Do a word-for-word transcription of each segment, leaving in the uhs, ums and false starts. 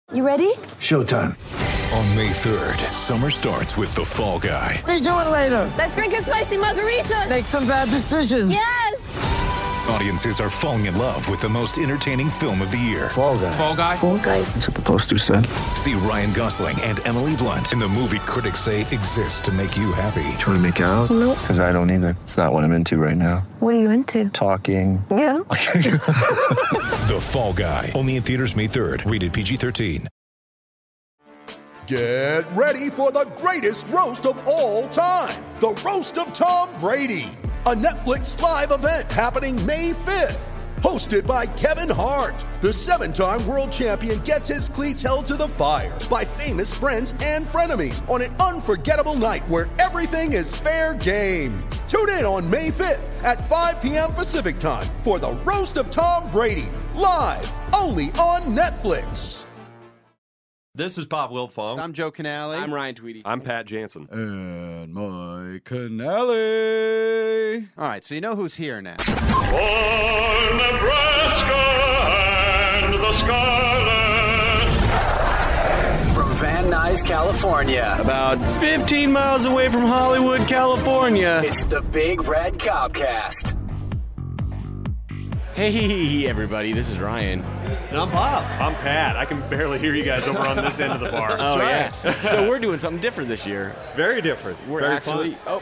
You ready? Showtime. On May third, summer starts with The Fall Guy. Let's do it later. Let's drink a spicy margarita. Make some bad decisions. Yes! Audiences are falling in love with the most entertaining film of the year. Fall Guy. Fall Guy? Fall guy. That's what the poster said. See Ryan Gosling and Emily Blunt in the movie critics say exists to make you happy. Trying to make it out? Nope. Because I don't either. It's not what I'm into right now. What are you into? Talking. Yeah. The Fall Guy. Only in theaters May third. Rated P G thirteen. Get ready for the greatest roast of all time. The Roast of Tom Brady. A Netflix live event happening May fifth. Hosted by Kevin Hart. The seven-time world champion gets his cleats held to the fire by famous friends and frenemies on an unforgettable night where everything is fair game. Tune in on May fifth at five p.m. Pacific time for the Roast of Tom Brady. Live only on Netflix. This is Bob Wiltfong. I'm Joe Canale. I'm Ryan Tweedy. I'm Pat Jansen. And Mike Canale. All right, so you know who's here now. For Nebraska and the Scarlet. From Van Nuys, California. About fifteen miles away from Hollywood, California. It's the Big Red Copcast. Hey, everybody, this is Ryan. And I'm Bob. I'm Pat. I can barely hear you guys over on this end of the bar. That's oh, right. Yeah. So we're doing something different this year. Very different. We're Very actually... fun. Oh.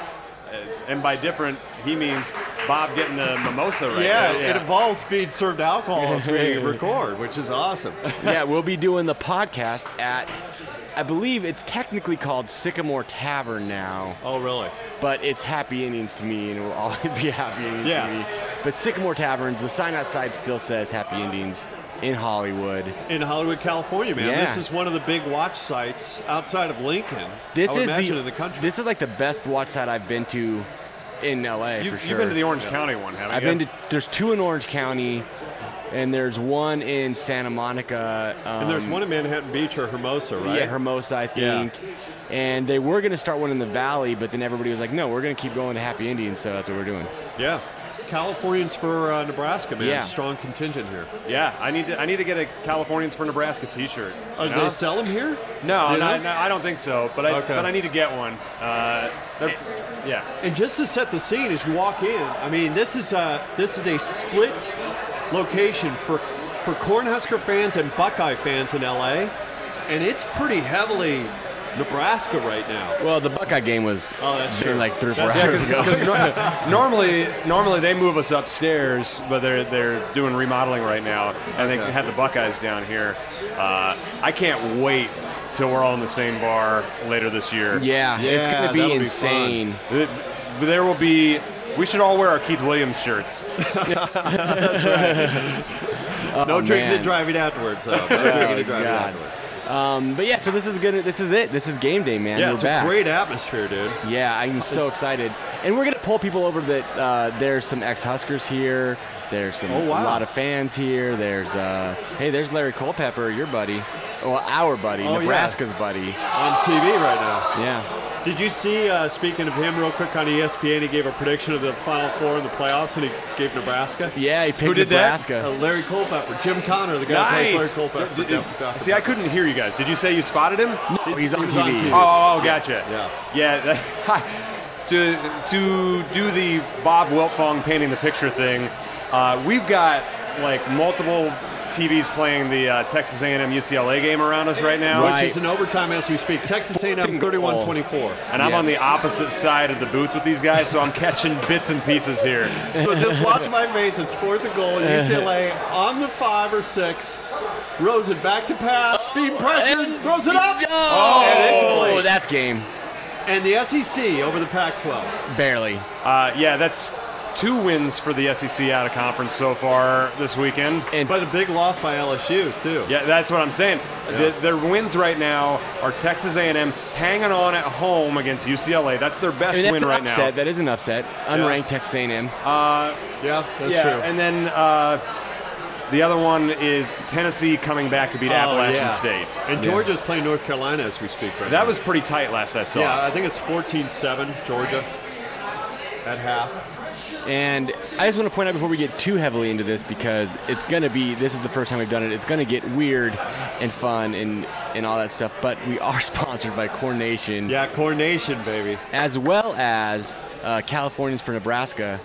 And by different, he means Bob getting a mimosa right yeah, now. Yeah, it involves being served alcohol as we record, which is awesome. Yeah, we'll be doing the podcast at, I believe it's technically called Sycamore Tavern now. Oh, really? But it's Happy Indians to me, and it will always be Happy Indians yeah. to me. But Sycamore Taverns, the sign outside still says Happy Indians in Hollywood. In Hollywood, California, man. Yeah. This is one of the big watch sites outside of Lincoln. This I would is imagine the, in the country. This is like the best watch site I've been to in L A you, for sure. You've been to the Orange yeah. County one, haven't I've you? been to. There's two in Orange County, and there's one in Santa Monica. Um, and there's one in Manhattan Beach or Hermosa, right? Yeah, Hermosa, I think. Yeah. And they were going to start one in the Valley, but then everybody was like, "No, we're going to keep going to Happy Indians," so that's what we're doing. Yeah. Californians for uh, Nebraska, man. Yeah. Strong contingent here. Yeah, I need to. I need to get a Californians for Nebraska T-shirt. Oh, do they sell them here? No, do no, no, I don't think so. But I, okay. but I need to get one. Uh, yeah. And just to set the scene, as you walk in, I mean, this is a this is a split location for for Cornhusker fans and Buckeye fans in L A, and it's pretty heavily Nebraska right now. Well, the Buckeye game was oh, that's true. like three or four that's hours ago. Because no, normally, normally they move us upstairs, but they're they're doing remodeling right now, and they okay. have the Buckeyes down here. Uh, I can't wait till we're all in the same bar later this year. Yeah, yeah it's going to be insane. Be there will be. We should all wear our Keith Williams shirts. That's right. Oh, no drinking man. and driving afterwards. though. No oh, drinking and driving God. afterwards. Um, but yeah, so this is good. This is it. This is game day, man. Yeah, we're it's back. a great atmosphere, dude. Yeah, I'm so excited. And we're gonna pull people over that. Uh, there's some ex-Huskers here. There's some oh, wow. a lot of fans here. There's uh, hey, there's Larry Culpepper, your buddy. Well, our buddy, oh, Nebraska's yeah. buddy. On T V right now. Yeah. Did you see, uh, speaking of him, real quick on E S P N, he gave a prediction of the Final Four in the playoffs, and he gave Nebraska? Yeah, he picked Who did Nebraska. That? Uh, Larry Culpepper. Jim Connor, the guy nice. who plays Larry Culpepper. Did, did, yeah. See, I couldn't hear you guys. Did you say you spotted him? No, he's, he's, on, he's T V. on T V. Oh, oh, oh gotcha. Yeah. Yeah. yeah to, to do the Bob Wiltfong painting the picture thing, uh, we've got, like, multiple T Vs playing the uh, Texas A and M U C L A game around us right now. Right. Which is in overtime as we speak. Texas A and M thirty-one twenty-four. And I'm yeah. on the opposite side of the booth with these guys, so I'm catching bits and pieces here. So just watch my face. It's fourth and goal. U C L A on the five or six. Rosen back to pass. Speed pressure. Throws it up. Oh, oh that's game. And the S E C over the Pac twelve. Barely. Uh, yeah, that's two wins for the S E C out of conference so far this weekend. And but a big loss by L S U, too. Yeah, that's what I'm saying. Yeah. The, their wins right now are Texas A and M hanging on at home against U C L A. That's their best I mean, win that's right an now. upset. That is an upset. Unranked Texas A and M. Uh, yeah, that's yeah, true. And then uh, the other one is Tennessee coming back to beat oh, Appalachian yeah. State. And yeah. Georgia's playing North Carolina as we speak right that now. That was pretty tight last I saw. Yeah, I think it's fourteen seven, Georgia at half. And I just want to point out before we get too heavily into this, because it's going to be, this is the first time we've done it, it's going to get weird and fun and, and all that stuff, but we are sponsored by Corn Nation. Yeah, Corn Nation, baby. As well as uh, Californians for Nebraska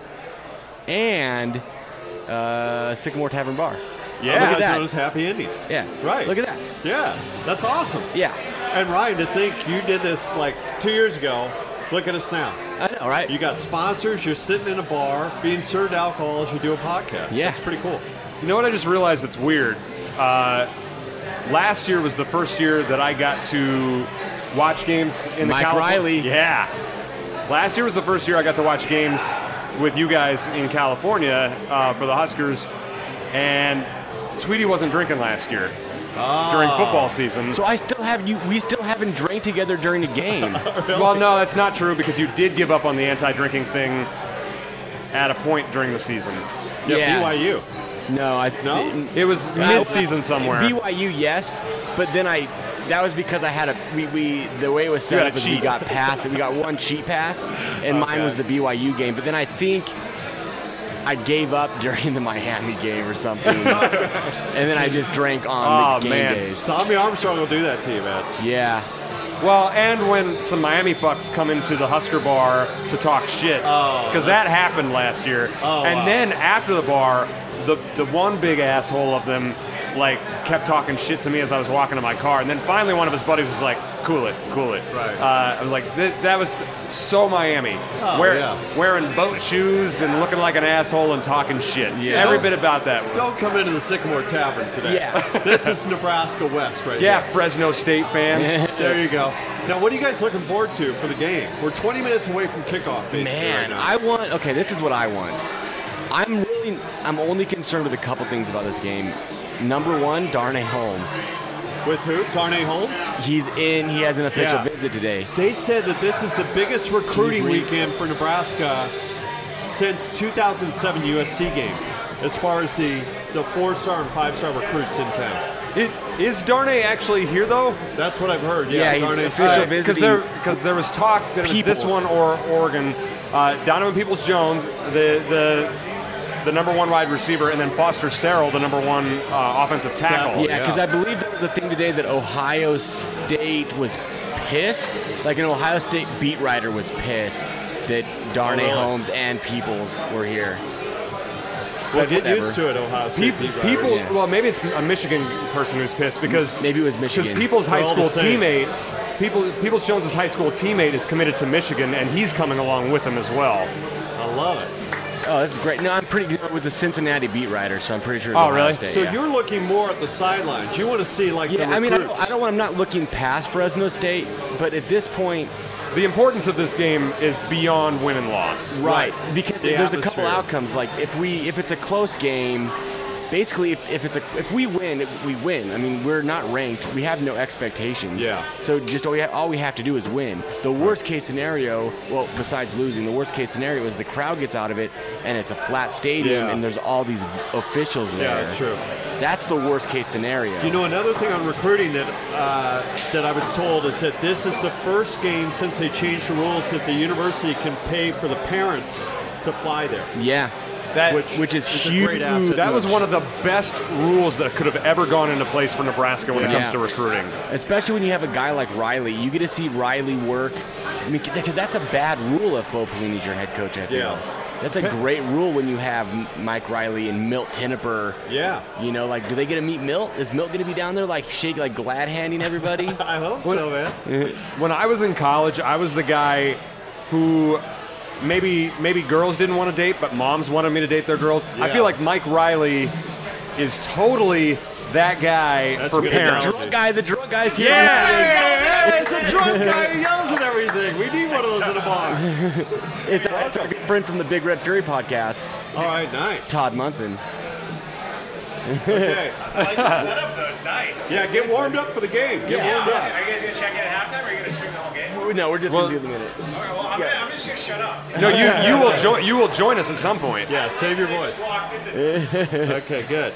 and uh, Sycamore Tavern Bar. Yeah, look at that. known as Happy Endings. Yeah. Right. Look at that. Yeah, that's awesome. Yeah. And Ryan, to think you did this like two years ago, look at us now. I know, right? You got sponsors, you're sitting in a bar, being served alcohol as you do a podcast. Yeah. That's pretty cool. You know what I just realized that's weird? Uh, last year was the first year that I got to watch games in Mike the California. Riley. Yeah. Last year was the first year I got to watch games with you guys in California uh, for the Huskers, and Tweety wasn't drinking last year oh. during football season. So I still have you. We still haven't drank together during the game. Really? Well, no, that's not true because you did give up on the anti-drinking thing at a point during the season. Yeah, Yeah. B Y U. No, I No? It was mid-season somewhere. B Y U, yes, but then I. That was because I had a we, we the way it was You set had up a is we cheat. got pass we got one cheat pass, and mine Okay. was the B Y U game. But then I think I gave up during the Miami game or something, and then I just drank on Oh, the game man. days. Tommy Armstrong will do that to you, man. Yeah, Well, and when some Miami fucks come into the Husker bar to talk shit, Oh, because that happened last year. Oh, and wow. then after the bar, the the one big asshole of them, like, kept talking shit to me as I was walking to my car. And then finally one of his buddies was like, cool it, cool it. Right. Uh, I was like, th- that was so Miami. Oh, Wear- yeah. Wearing boat shoes and looking like an asshole and talking shit. Yeah. Every bit about that. Don't come into the Sycamore Tavern today. Yeah. This is Nebraska West right Yeah, here. Fresno State fans. There you go. Now, what are you guys looking forward to for the game? We're twenty minutes away from kickoff, basically. man, right now. I want. Okay, this is what I want. I'm really. I'm only concerned with a couple things about this game. Number one, Darnay Holmes. With who? Darnay Holmes? He's in. He has an official Yeah. visit today. They said that this is the biggest recruiting Debrief. weekend for Nebraska since two thousand seven U S C game, as far as the, the four-star and five-star recruits in town. It, is Darnay actually here, though? That's what I've heard. Yeah, Yeah, he's Darnay's official here. visit. Because there, because there was talk that it was this Peoples. one or Oregon. Uh, Donovan Peoples-Jones, the the the number one wide receiver, and then Foster Sarrell, the number one uh, offensive tackle. Yeah, because I believe there was a thing today that Ohio State was pissed. Like an Ohio State beat writer was pissed that Darnay Oh, really? Holmes and Peoples were here. Well, But get whatever. used to it, Ohio State Pe- beat writers. Peoples, Yeah. well, maybe it's a Michigan person who's pissed because Maybe it was because Michigan. Peoples' high They're all the school same. teammate, People Peoples Jones' high school teammate is committed to Michigan, and he's coming along with him as well. I love it. Oh, this is great. No, I'm pretty. It was a Cincinnati beat writer, so I'm pretty sure. It was Oh, Ohio really? State, So yeah. you're looking more at the sidelines. You want to see, like, Yeah, the I mean, I recruits. don't, I don't. I'm not looking past Fresno State, but at this point, The importance of this game is beyond win and loss. right? Because The there's a couple atmosphere. outcomes. Like if we, if it's a close game, basically, if, if it's a, if we win, we win. I mean, we're not ranked. We have no expectations. Yeah. So just all we, ha- all we have to do is win. The worst case scenario, well, besides losing, the worst case scenario is the crowd gets out of it and it's a flat stadium Yeah. and there's all these officials there. Yeah, that's true. That's the worst case scenario. You know, another thing on recruiting that uh, that I was told is that this is the first game since they changed the rules that the university can pay for the parents to fly there. Yeah. That, Which, which is It's a huge. great asset. that to was us. one of the best rules that could have ever gone into place for Nebraska when it Yeah. comes to recruiting. Especially when you have a guy like Riley. You get to see Riley work. I mean, because that's a bad rule if Bo Pelini's your head coach, I feel. Yeah. That's a great rule when you have M- Mike Riley and Milt Tinniper. Yeah. You know, like, do they get to meet Milt? Is Milt going to be down there, like, shake, like, glad-handing everybody? I hope so, man. When I was in college, I was the guy who maybe maybe girls didn't want to date, but moms wanted me to date their girls. I Yeah. feel like Mike Riley is totally that guy That's for a good parents. analogy. Drunk guy, the drunk guy's here. Yeah! Hey, it's a drunk guy who yells at everything. We need one of those in a bar. It's, our- it's our good friend from the Big Red Fury podcast, All right, nice. Todd Munson. Okay. I like the setup though, it's nice. Yeah, get warmed up for the game. Get Yeah. warmed up. Are you guys gonna check in at halftime or are you gonna stream the whole game? No, we're just Well- going to do the minute. Okay, well, I'm, gonna, I'm just gonna shut up. No, you you will join you will join us at some point. Yeah, save your voice. Just walked into Okay, good.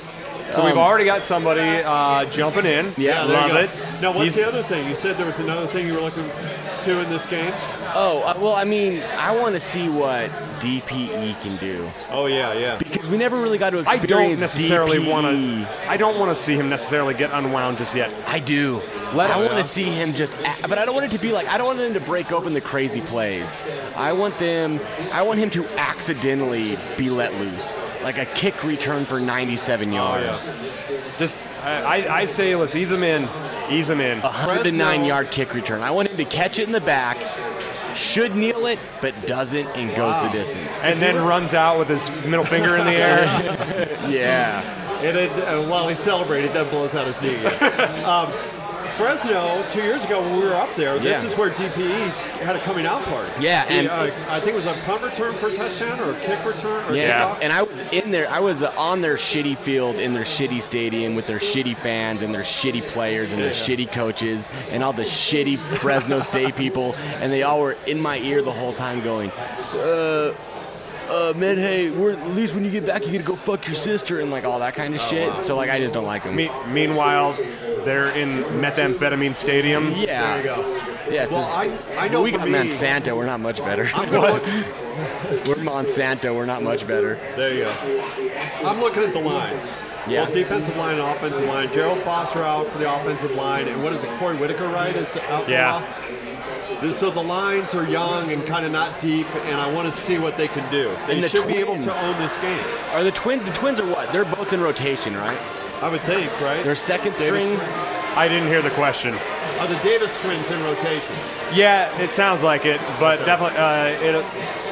So we've Um, already got somebody uh, jumping in. Yeah, there you love go. it. Now, what's He's- the other thing? You said there was another thing you were looking to in this game? Oh, uh, well, I mean, I want to see what D P E can do. Oh, yeah, yeah. Because we never really got to I experience don't necessarily D P E. want to. I don't want to see him necessarily get unwound just yet. I do. Let I him. want to see him just, a- but I don't want it to be like, I don't want him to break open the crazy plays. I want them, I want him to accidentally be let loose. Like a kick return for ninety-seven yards. Just, I, I, I say let's ease him in. Ease him in. A one hundred nine yard kick return. I want him to catch it in the back, should kneel it, but doesn't and goes the distance. And then runs out with his middle finger in the air. Yeah. And then uh, while he's celebrating, then blows out his knee again. um, Fresno, two years ago when we were up there, this Yeah. is where D P E had a coming out party. Yeah, He, and- uh, I think it was a punt return for a touchdown or a kick return or Yeah, kickoff. and I was in there. I was uh, on their shitty field in their shitty stadium with their shitty fans and their shitty players and their Yeah. shitty coaches and all the shitty Fresno State people, and they all were in my ear the whole time going, uh, uh, man, hey, we're, at least when you get back, you gotta go fuck your sister and like all that kind of shit. So like, I just don't like them. Me- meanwhile, they're in methamphetamine stadium. Yeah. There you go. Yeah, it's Well, just- I, I know we for got me, Monsanto. We're not much better. I'm gonna look- We're Monsanto. We're not much better. There you go. I'm looking at the lines. Yeah. Both defensive line and offensive line. Gerald Foster out for the offensive line, and what is it? Corey Whitaker, right? Is out for Yeah. a while. This- So the lines are young and kind of not deep, and I want to see what they can do. They And the should be able to Twins. own this game. Are the twins? The twins are what? They're both in rotation, right? I would think, right? They're second Davis string. twins. I didn't hear the question. Are the Davis twins in rotation? Yeah, it sounds like it, but definitely uh, it.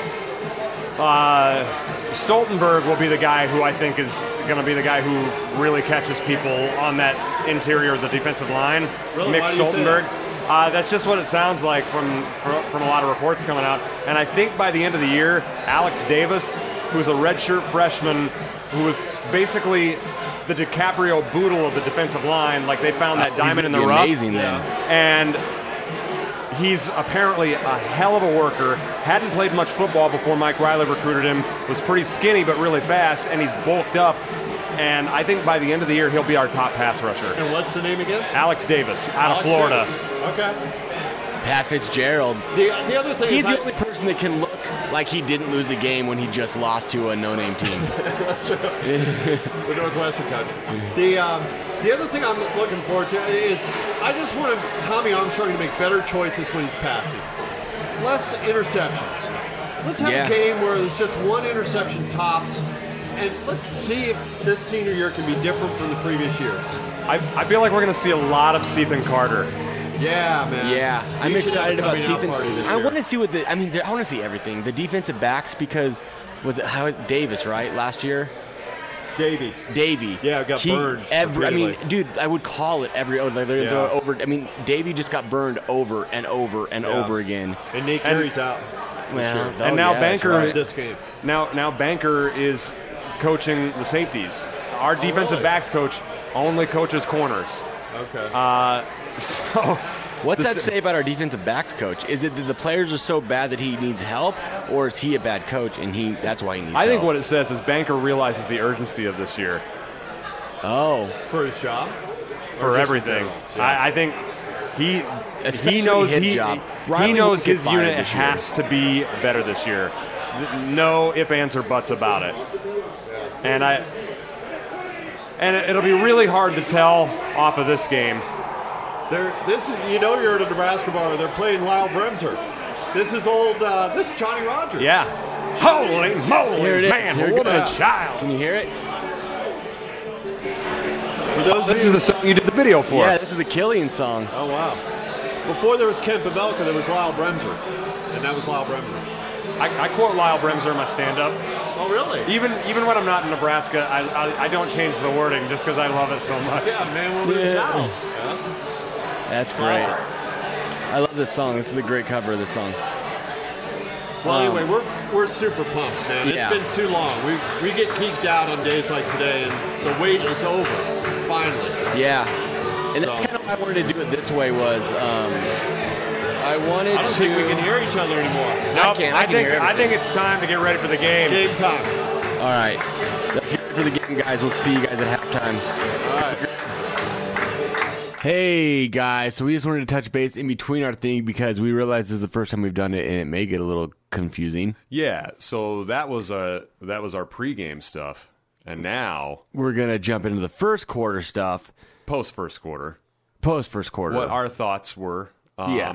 Uh, Stoltenberg will be the guy who I think is going to be the guy who really catches people on that interior of the defensive line. Really? Mick Why do you say Stoltenberg. that? Uh, that's just what it sounds like from from a lot of reports coming out. And I think by the end of the year, Alex Davis, who's a redshirt freshman, who was basically the DiCaprio Boodle of the defensive line, like they found that Uh, he's diamond in the gonna be rough. amazing then. And he's apparently a hell of a worker. Hadn't played much football before Mike Riley recruited him. Was pretty skinny but really fast, and he's bulked up. And I think by the end of the year, he'll be our top pass rusher. And what's the name again? Alex Davis, out Alex of Florida. Davis. Okay. Pat Fitzgerald. The, the other thing He's is the I- only person that can look like he didn't lose a game when he just lost to a no-name team. That's right. The Northwestern coach. The um, the other thing I'm looking forward to is I just want Tommy Armstrong to make better choices when he's passing. Less interceptions. Let's have Yeah. a game where there's just one interception tops, and let's see if this senior year can be different from the previous years. I, I feel like we're going to see a lot of Sethan Carter. Yeah, man. Yeah, I'm We should have excited a about coming out Sethan. party this I year. want to see what the. I mean, I want to see everything. The defensive backs because was it how Davis right last year? Davey. Davey. Yeah, got he, burned Every, I mean, repeatedly. dude, I would call it every. Oh, like they're, Yeah. they're over. I mean, Davey just got burned over and over and Yeah. over again. And Nate And- Carey's out. Well, sure. oh, And now yeah, that's Banker- right. This game. Now, now Banker is coaching the safeties. Our defensive really? backs coach only coaches corners. Okay. Uh, so What's the that s- say about our defensive backs coach? Is it that the players are so bad that he needs help, or is he a bad coach and he that's why he needs I help? think what it says is Banker realizes the urgency of this year Oh, For his job? for just in everything. general? I, I think he Especially he knows his he job. he Riley knows won't get his fired unit this year. has to be better this year. No ifs, ands, or buts about it. And I and it- it'll be really hard to tell off of this game. They're, this is, you know, you're at a Nebraska bar. They're playing Lyle Bremser. This is old. Uh, this is Johnny Rogers. Yeah. Holy moly, Here it is. man! Here it What a goes. child! Can you hear it? For those This of is you, the song you did the video for. Yeah, this is the Killian song. oh wow. Before there was Ken Pavelka, there was Lyle Bremser, and that was Lyle Bremser. I, I quote Lyle Bremser in my stand-up. Oh really? Even even when I'm not in Nebraska, I, I, I don't change the wording just because I love it so much. Yeah, man, woman, and Yeah. child. That's great. Classic. I love this song. This is a great cover of this song. Well, Um, anyway, we're we're super pumped, man. Yeah. It's been too long. We we get geeked out on days like today, and the wait is over. Finally. Yeah. And that's So- kind of why I wanted to do it this way was um, I wanted I don't to. think we can hear each other anymore. I can. I, can think hear I everything. think it's time to get ready for the game. Game time. All right. Let's hear it for the game, guys. We'll see you guys at halftime. Hey, guys. So we just wanted to touch base in between our thing because we realized this is the first time we've done it, and it may get a little confusing. Yeah, so that was uh, that was our pregame stuff. And now we're going to jump into the first quarter stuff. Post first quarter. Post first quarter. What our thoughts were. Um, yeah.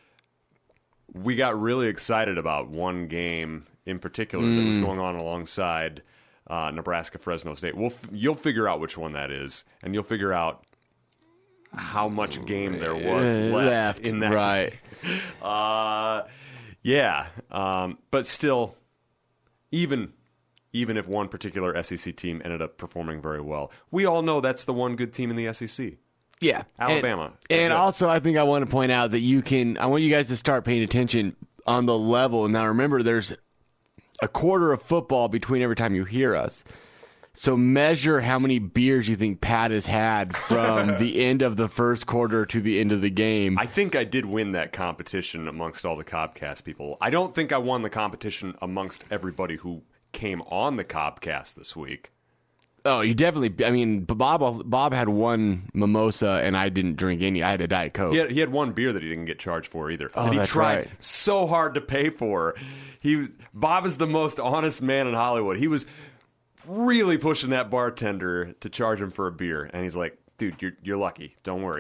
We got really excited about one game in particular mm. that was going on alongside uh, Nebraska-Fresno State. We'll f- you'll figure out which one that is, and you'll figure out how much game there was uh, left, left in that. Right. uh, yeah, um, but still, even even if one particular S E C team ended up performing very well, we all know that's the one good team in the S E C. Yeah. Alabama. And, and yeah. also, I think I want to point out that you can, I want you guys to start paying attention on the level. Now, remember, there's a quarter of football between every time you hear us. So measure how many beers you think Pat has had from the end of the first quarter to the end of the game. I think I did win that competition amongst all the Cobcast people. I don't think I won the competition amongst everybody who came on the Cobcast this week. Oh, you definitely. I mean, Bob. Bob had one mimosa, and I didn't drink any. I had a Diet Coke. He had, he had one beer that he didn't get charged for either. Oh, that he that's tried right. so hard to pay for. He was, Bob is the most honest man in Hollywood. He was really pushing that bartender to charge him for a beer, and he's like, "Dude, you're you're lucky. Don't worry."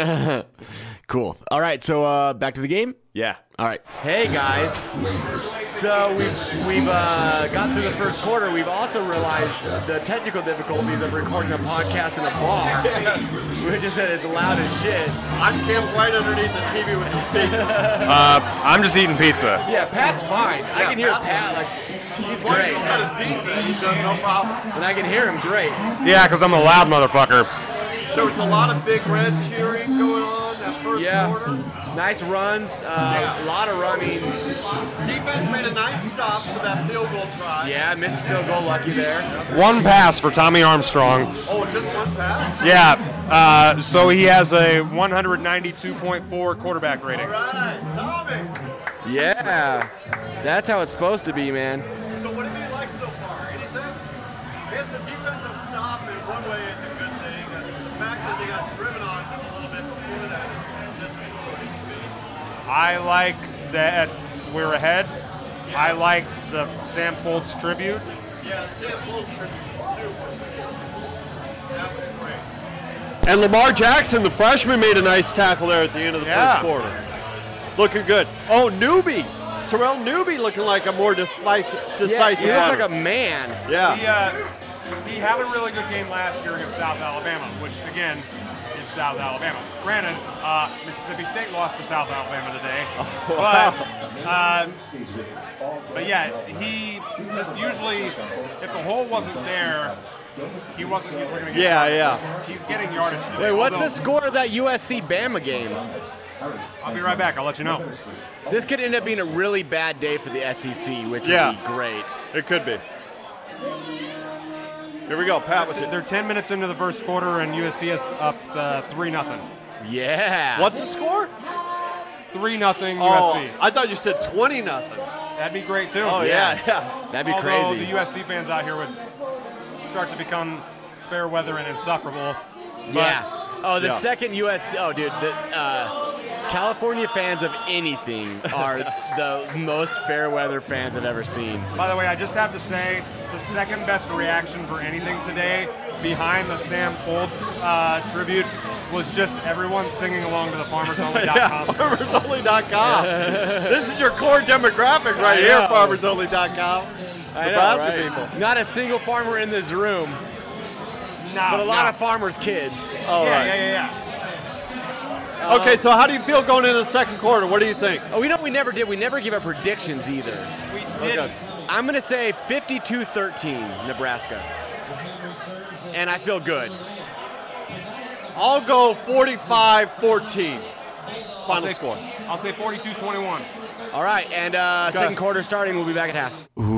Cool. All right, so uh, back to the game. Yeah. All right. Hey guys. So we've we've uh, got through the first quarter. We've also realized the technical difficulties of recording a podcast in a bar. Yes. We just said it's loud as shit. I'm camped right underneath the T V with the speaker. Uh, I'm just eating pizza. Yeah, Pat's fine. Yeah, I can hear Pat's Pat like he's Once great. he's got his pizza, he's got no problem. And I can hear him great. Yeah, because I'm a loud motherfucker. There was a lot of Big Red cheering going on that first yeah. quarter. Nice runs. Uh, Yeah. A lot of running. Defense made a nice stop for that field goal try. Yeah, missed field goal, lucky there. One pass for Tommy Armstrong. Oh, just one pass? Yeah, uh, so he has a one ninety-two point four quarterback rating. All right, Tommy. Yeah, that's how it's supposed to be, man. So what have you liked so far? Anything? I guess the defensive stop in one way is a good thing. The fact that they got driven on a little bit before that is just concerning to me. I like that we're ahead. I like the Sam Foltz tribute. Yeah, the Sam Foltz tribute was super. That was great. And Lamar Jackson, the freshman, made a nice tackle there at the end of the Yeah. first quarter. Looking good. Oh, Newby. Terrell Newby looking like a more decisive, decisive yeah, he looks runner. like a man. Yeah. He, uh, he had a really good game last year against South Alabama, which, again, is South Alabama. Granted, uh, Mississippi State lost to South Alabama today. Oh, wow. But, uh, but yeah, he just usually, if the hole wasn't there, he wasn't usually going to get Yeah, yardage. yeah. He's getting yardage today. Wait, what's although- the score of that U S C Bama game? I'll be right back. I'll let you know. This could end up being a really bad day for the S E C, which Yeah. would be great. It could be. Here we go, Pat with it. They're ten minutes into the first quarter, and U S C is up uh, three nothing. Yeah. What's the score? Three nothing U Oh, S C. I thought you said twenty nothing. That'd be great too. Oh yeah, yeah. That'd be Although crazy. the U S C fans out here would start to become fair weather and insufferable. But Yeah. Oh, the Yeah. second U S C. Oh, dude, the uh, California fans of anything are the most fair weather fans I've ever seen. By the way, I just have to say, the second best reaction for anything today, behind the Sam Foltz uh, tribute, was just everyone singing along to the farmers only dot com. Yeah, farmers only dot com. This is your core demographic right I here, know. farmers only dot com. I know, Nebraska right? people. Not a single farmer in this room, No, but a lot no. of farmers' kids. All yeah, right. yeah, yeah, yeah. Okay, so how do you feel going into the second quarter? What do you think? Oh, we know we never did. We never give up predictions either. We did. Okay. I'm going to say fifty-two thirteen, Nebraska. And I feel good. I'll go forty-five fourteen. I'll Final say, score. I'll say forty-two twenty-one. All right, and uh, Okay. second quarter starting. We'll be back at half.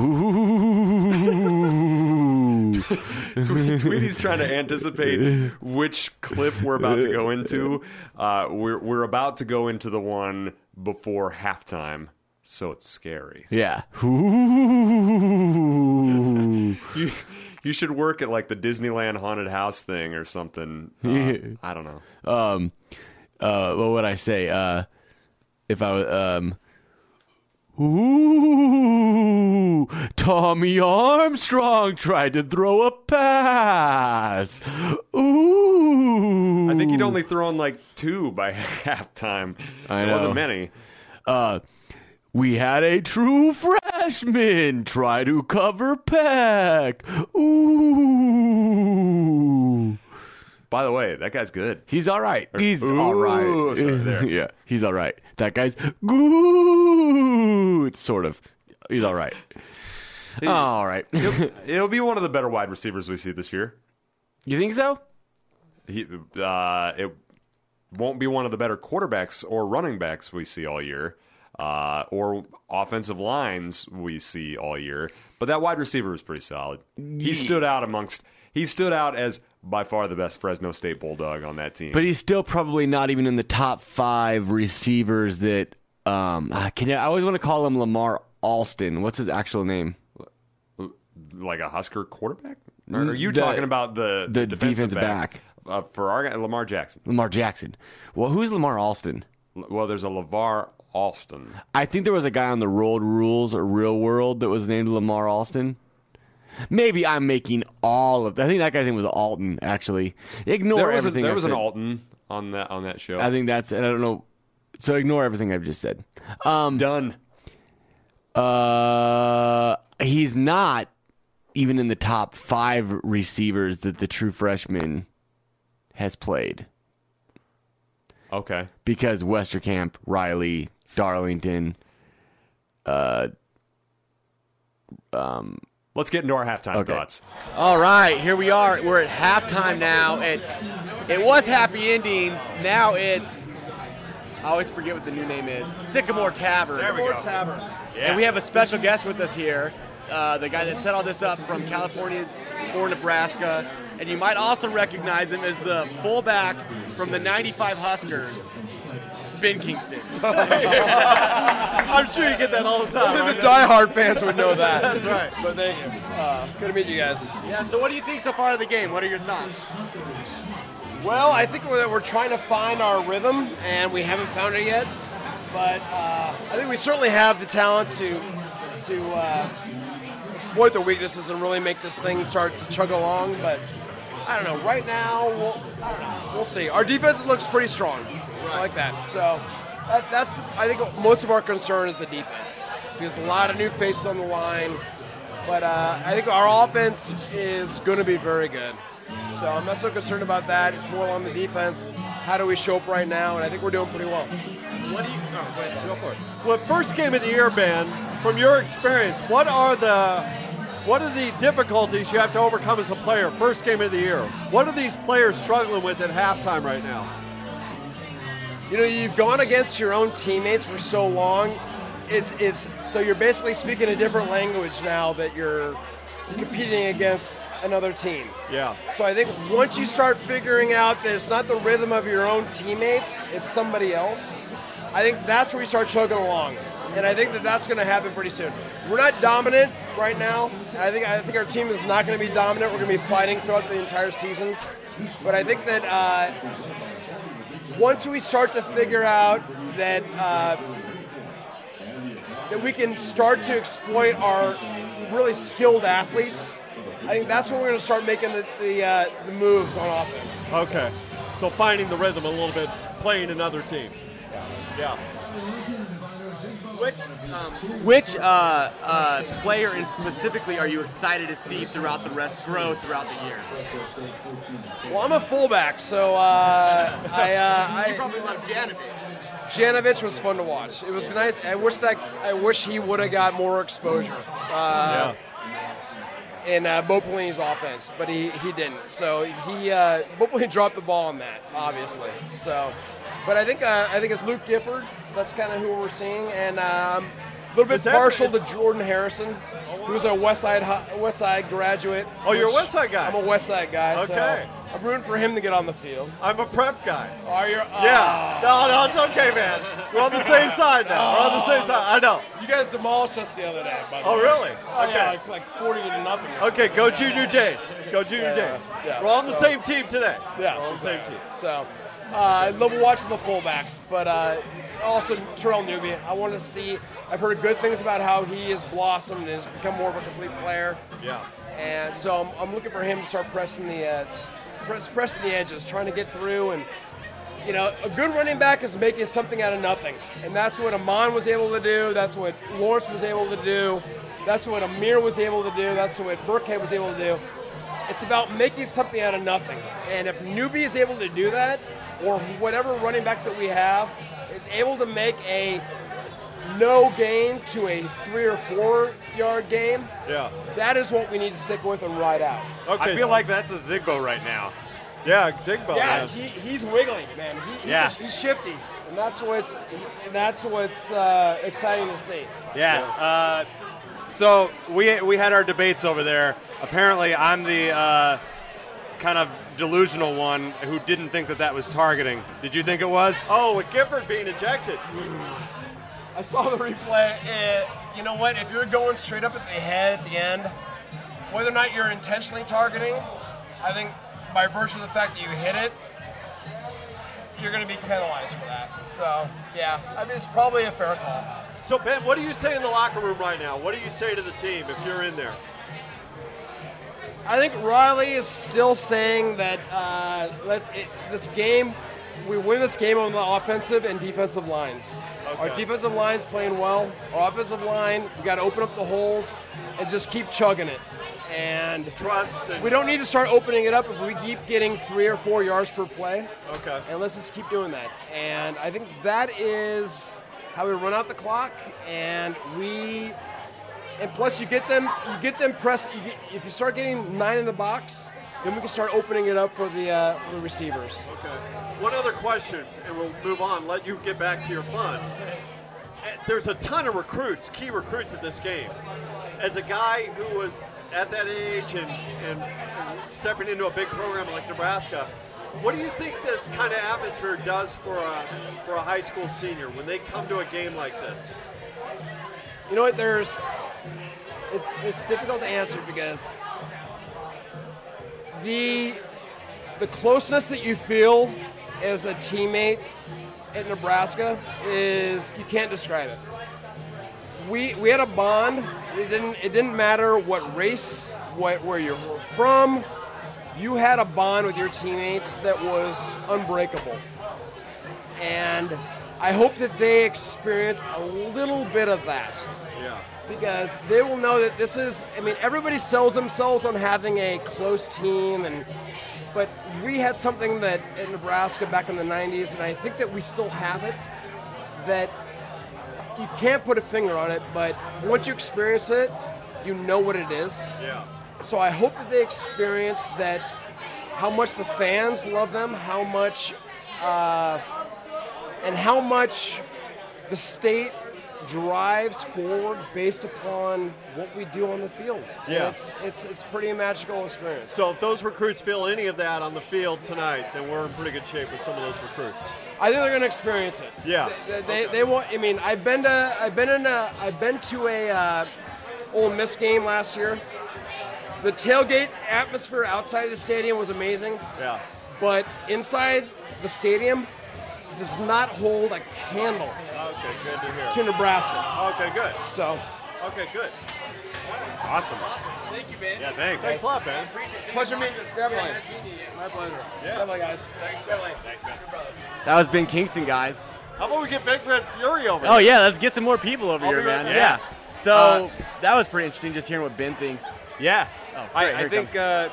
Tweety's trying to anticipate which clip we're about to go into. Uh, we're we're about to go into the one before halftime, so it's scary. Yeah. You You should work at like the Disneyland haunted house thing or something. Uh, I don't know. Um, uh, what would I say? Uh, if I was, um, ooh, Tommy Armstrong tried to throw a pass. Ooh. I think he'd only thrown like two by halftime. I It know. wasn't many. Uh, we had a true freshman try to cover Peck. Ooh. By the way, that guy's good. He's all right. He's Ooh, all right. sorry, there. Yeah, he's all right. That guy's good. Sort of. He's all right. All right. He'll, he'll be one of the better wide receivers we see this year. You think so? He, uh, it won't be one of the better quarterbacks or running backs we see all year, uh, or offensive lines we see all year. But that wide receiver was pretty solid. He stood out amongst. He stood out as by far the best Fresno State Bulldog on that team. But he's still probably not even in the top five receivers that. Um, I can I always want to call him Lamar Alston. What's his actual name? Like a Husker quarterback? Or are you The- talking about the the defensive, defensive back? Uh, for our guy, Lamar Jackson. Lamar Jackson. Well, who's Lamar Alston? L- Well, there's a LeVar Alston. I think there was a guy on the Road Rules or Real World that was named Lamar Alston. Maybe I'm making all of. I think that guy's name was Alton. Actually, ignore There was, a, everything. there I've was an said. Alton on that on that show. I think that's. I don't know. So ignore everything I've just said. Um, Done. Uh, he's not even in the top five receivers that the true freshman has played. Okay. Because Westerkamp, Riley, Darlington, uh, um. Let's get into our halftime Okay. thoughts. All right, here we are. We're at halftime now. It, it was Happy Endings. Now it's, I always forget what the new name is, Sycamore Tavern. There we go. Sycamore Tavern. Yeah. And we have a special guest with us here, uh, the guy that set all this up from California's for Nebraska. And you might also recognize him as the fullback from the ninety-five Huskers, Ben Kingston. I'm sure you get that all the time. Only the diehard fans would know that. That's right. But thank you. Uh, good to meet you guys. Yeah, so what do you think so far of the game? What are your thoughts? Well, I think we're, we're trying to find our rhythm, and we haven't found it yet. But uh, I think we certainly have the talent to to uh, exploit the weaknesses and really make this thing start to chug along. But I don't know. Right now, we'll, I don't know. We'll see. Our defense looks pretty strong. I like that. So that, that's, I think, most of our concern is the defense. Because a lot of new faces on the line. But uh, I think our offense is going to be very good. So I'm not so concerned about that. It's more on the defense. How do we show up right now? And I think we're doing pretty well. What do you? Oh, go ahead. Go for it. Well, first game of the year, Ben. From your experience, what are the what are the difficulties you have to overcome as a player? First game of the year. What are these players struggling with at halftime right now? You know, you've gone against your own teammates for so long. It's it's so you're basically speaking a different language now that you're competing against another team. Yeah. So I think once you start figuring out that it's not the rhythm of your own teammates, it's somebody else, I think that's where we start chugging along. And I think that that's going to happen pretty soon. We're not dominant right now. And I think I think our team is not going to be dominant. We're going to be fighting throughout the entire season. But I think that uh, once we start to figure out that uh, that we can start to exploit our really skilled athletes, I think that's when we're going to start making the the, uh, the moves on offense. Okay. So finding the rhythm a little bit, playing another team. Yeah. Which um, which uh, uh, player and specifically are you excited to see throughout the rest grow throughout the year? Well, I'm a fullback, so uh, I, uh, I you probably love Janovich. Janovich was fun to watch. It was nice. I wish that I wish he would have got more exposure uh, yeah. in uh, Bo Pelini's offense, but he, he didn't. So he uh, Bo Pelini dropped the ball on that, obviously. So, but I think uh, I think it's Luke Gifford. That's kind of who we're seeing, and um, a little bit Is that- partial is- to Jordan Harrison, who's a West Side West Side graduate. Oh, you're a which West Side guy. I'm a West Side guy. Okay. So I'm rooting for him to get on the field. I'm a prep guy. Are you? Yeah. No, no, it's okay, man. We're on the same side now. We're on the same side. I know. You guys demolished us the other day, by the Oh, way. really? Oh, Okay. yeah, like, like forty to nothing. Okay, go Junior Jays. Go Junior Yeah, Jays. yeah. We're on the So- same team today. Yeah, We're on the same team. So, uh, I love watching the fullbacks, but uh, also Terrell Newby. I want to see. I've heard good things about how he has blossomed and has become more of a complete player. Yeah. And so I'm, I'm looking for him to start pressing the uh, press, pressing the edges, trying to get through. And you know, a good running back is making something out of nothing, and that's what Amon was able to do. That's what Lawrence was able to do. That's what Amir was able to do. That's what Burkhead was able to do. It's about making something out of nothing. And if Newby is able to do that, or whatever running back that we have is able to make a no gain to a three or four yard gain, Yeah. that is what we need to stick with and ride out. I feel like that's a Zigbo right now. Yeah, Zigbo. Yeah, he, he's wiggling, man. He, he Yeah. is- he's shifty, and that's what's and that's what's uh, exciting to see. Yeah. Uh, so we we had our debates over there. Apparently, I'm the uh, kind of delusional one who didn't think that that was targeting. Did you think it was? Oh, with Gifford being ejected. I saw the replay. And you know what? If you're going straight up at the head at the end, whether or not you're intentionally targeting, I think by virtue of the fact that you hit it, you're going to be penalized for that. So, yeah, I mean, it's probably a fair call. So, Ben, what do you say in the locker room right now? What do you say to the team if you're in there? I think Riley is still saying that uh, let's it, this game, we win this game on the offensive and defensive lines. Our Okay. defensive line's playing well. Our offensive line, we got to open up the holes and just keep chugging it. And trust. And we don't need to start opening it up if we keep getting three or four yards per play. Okay. And let's just keep doing that. And I think that is how we run out the clock. And we, and plus you get them, you get them press. You get, if you start getting nine in the box, then we can start opening it up for the uh, for the receivers. Okay. One other question, and we'll move on. Let you get back to your fun. There's a ton of recruits, key recruits at this game. As a guy who was at that age and, and, and stepping into a big program like Nebraska, what do you think this kind of atmosphere does for a for a high school senior when they come to a game like this? You know what? There's it's it's difficult to answer because the the closeness that you feel as a teammate at Nebraska is you can't describe it. We we had a bond. It didn't it didn't matter what race, what where you're from. You had a bond with your teammates that was unbreakable. And I hope that they experience a little bit of that. Yeah. Because they will know that this is, I mean, everybody sells themselves on having a close team, and but we had something that in Nebraska back in the nineties, and I think that we still have it, that you can't put a finger on it, but once you experience it, you know what it is. Yeah. So I hope that they experience that, how much the fans love them, how much, uh, and how much the state drives forward based upon what we do on the field. And Yeah. it's it's it's pretty a magical experience. So if those recruits feel any of that on the field tonight, then we're in pretty good shape with some of those recruits. I think they're going to experience it. Yeah. They, they, they want. I mean, I've been to I've been in a I've been to a uh, Ole Miss game last year. The tailgate atmosphere outside the stadium was amazing. Yeah. But inside the stadium does not hold a candle Okay, good to hear. to Nebraska. Okay, good. So, Okay, good. Awesome. Thank you, Ben. Yeah, thanks. Thanks a lot, Ben. pleasure meeting you. Definitely. My pleasure. Yeah. Definitely, guys. Thanks, Ben. Thanks, man. That was Ben Kingston, guys. How about we get Big Red Fury over Oh here? yeah, let's get some more people over I'll here, be right man. back. Yeah. So Uh, that was pretty interesting, just hearing what Ben thinks. Yeah. Oh, I, great, I here it think comes. uh,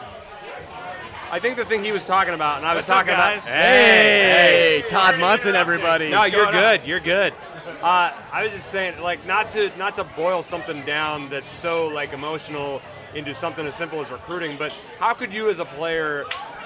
I think the thing he was talking about, and I was What's up, talking guys? about. Hey, Todd Munson, everybody. No, What's you're going on? good. You're good. Uh, I was just saying, like, not to not to boil something down that's so like emotional into something as simple as recruiting, but how could you, as a player,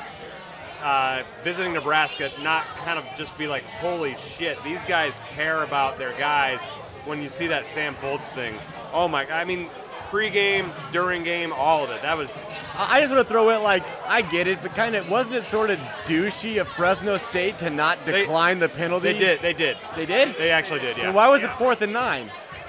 uh, visiting Nebraska, not kind of just be like, holy shit, these guys care about their guys when you see that Sam Foltz thing? Oh my! I mean, Pre-game, during game, all of it. That was. I just want to throw it like, I get it, but kind of, wasn't it sort of douchey of Fresno State to not decline they, the penalty? They did. They did. They did? They actually did, yeah. Well, why was yeah. it fourth and nine?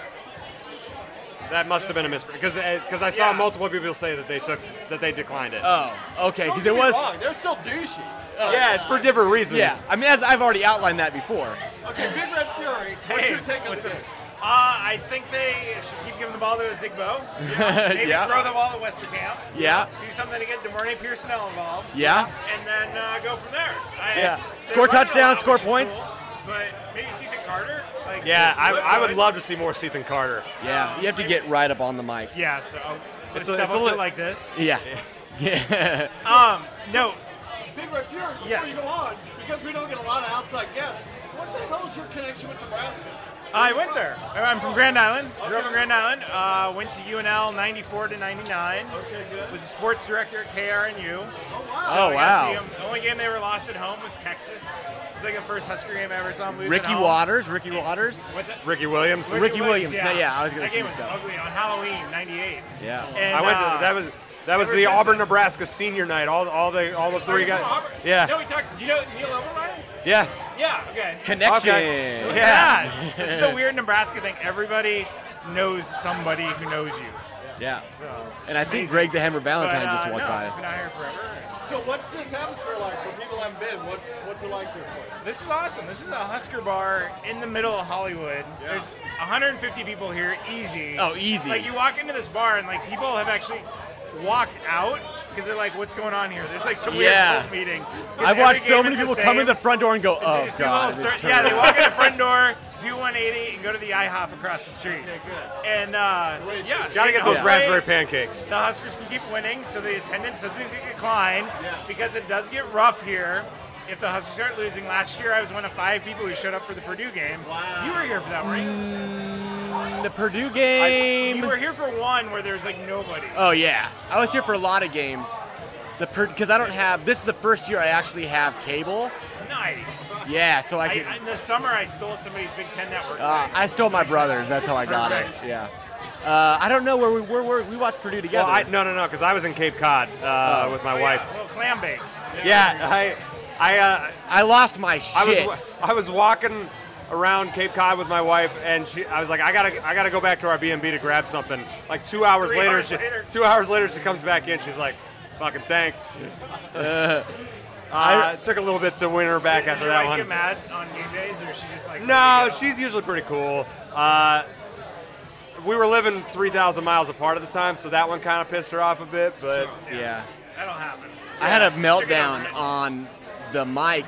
That must have been a misprint because because I saw yeah. multiple people say that they took that they declined it. Oh, okay, because Don't it get me was. wrong, they're still douchey. Uh, yeah, it's for different reasons. Yeah, I mean, as I've already outlined that before. Okay, Big Red Fury, what's Hey, your take on what's the up? game? Uh, I think they should keep giving the ball to Zigbo. Yeah. Maybe Yeah. throw the ball to Westerkamp. Yeah. Do something to get DeMarne Pearsonell involved. Yeah. And then uh, go from there. I, Yeah. it's- they're Score running a touchdowns, lot, score which is points. cool, but maybe Ethan Carter. Like, Yeah, I, look I would good. love to see more Ethan Carter. Yeah, you have to get right up on the mic. Yeah, so It's let's a- step it's up a to li- it like this. Yeah. Yeah. Um, no. Big Red Fury, before Yes. you go on, because we don't get a lot of outside guests, what the hell is your connection with Nebraska? I went there. I'm from Grand Island. Grew up in Grand Island. Uh, went to U N L ninety-four to ninety-nine. Okay, good. Was a sports director at K R N U. Oh, wow. So Oh, I got to wow. see 'em. The only game they were lost at home was Texas. It was like the first Husker game I ever saw them lose Ricky at home. Waters, Ricky Waters. What's that? Ricky Williams. Ricky Williams. No, yeah, I was gonna That game see was stuff. ugly on Halloween, ninety-eight. Yeah. And, I went uh, to that was that was ever the since Auburn then- Nebraska senior night. All all the all the Are three you guys. from Auburn? Yeah. No, we talked. Do you know Neil Obermeyer? Yeah. Yeah. Okay. Connection. Okay. Look Yeah. at that. This is the weird Nebraska thing. Everybody knows somebody who knows you. Yeah. So, And I think amazing. Greg the Hammer Valentine But, uh, just walked no, by I've us. been out here forever. So what's this atmosphere like for people who haven't been? What's what's it like there for you? This is awesome. This is a Husker bar in the middle of Hollywood. Yeah. There's one hundred fifty people here, easy. Oh, easy. Like you walk into this bar and like people have actually walked out because they're like, "What's going on here?" There's like some Yeah. weird cult meeting. 'Cause I've every watched so game many is the people come in same. the front door and go, oh, Just do God. little and cir- turn yeah, they around. walk in the front door, do one eighty, and go to the IHOP across the street. And uh, yeah, Gotta get and those that raspberry way, pancakes. The Huskers can keep winning, so the attendance doesn't decline because it does get rough here. If the Huskers start losing, last year I was one of five people who showed up for the Purdue game. Wow. You were here for that, weren't you? The Purdue I, game. you were here for one where there was like nobody. Oh, yeah. I was here for a lot of games. The Because I don't have, this is the first year I actually have cable. Nice. Yeah, so I I, could. in the summer, I stole somebody's Big Ten network. Uh, I stole my brother's. That's how I got it. Perfect. Yeah. Uh, I don't know where we were. Where we watched Purdue together. Well, I, no, no, no, because I was in Cape Cod uh, Oh. with my Oh, wife. yeah, little clam bake. Yeah, I, I, uh, I lost my shit. I was, wa- I was walking around Cape Cod with my wife, and she, I was like, I gotta, I gotta go back to our B and B to grab something. Like two hours Three later, hours she, later. two hours later, she comes back in. She's like, fucking thanks. Uh, Uh, it took a little bit to win her back Did after your that wife one. get mad on game days, or is she just like? No, "Here you go"? she's usually pretty cool. Uh, we were living three thousand miles apart at the time, so that one kind of pissed her off a bit. But yeah. That'll happen. I had a Check it meltdown out. on the mic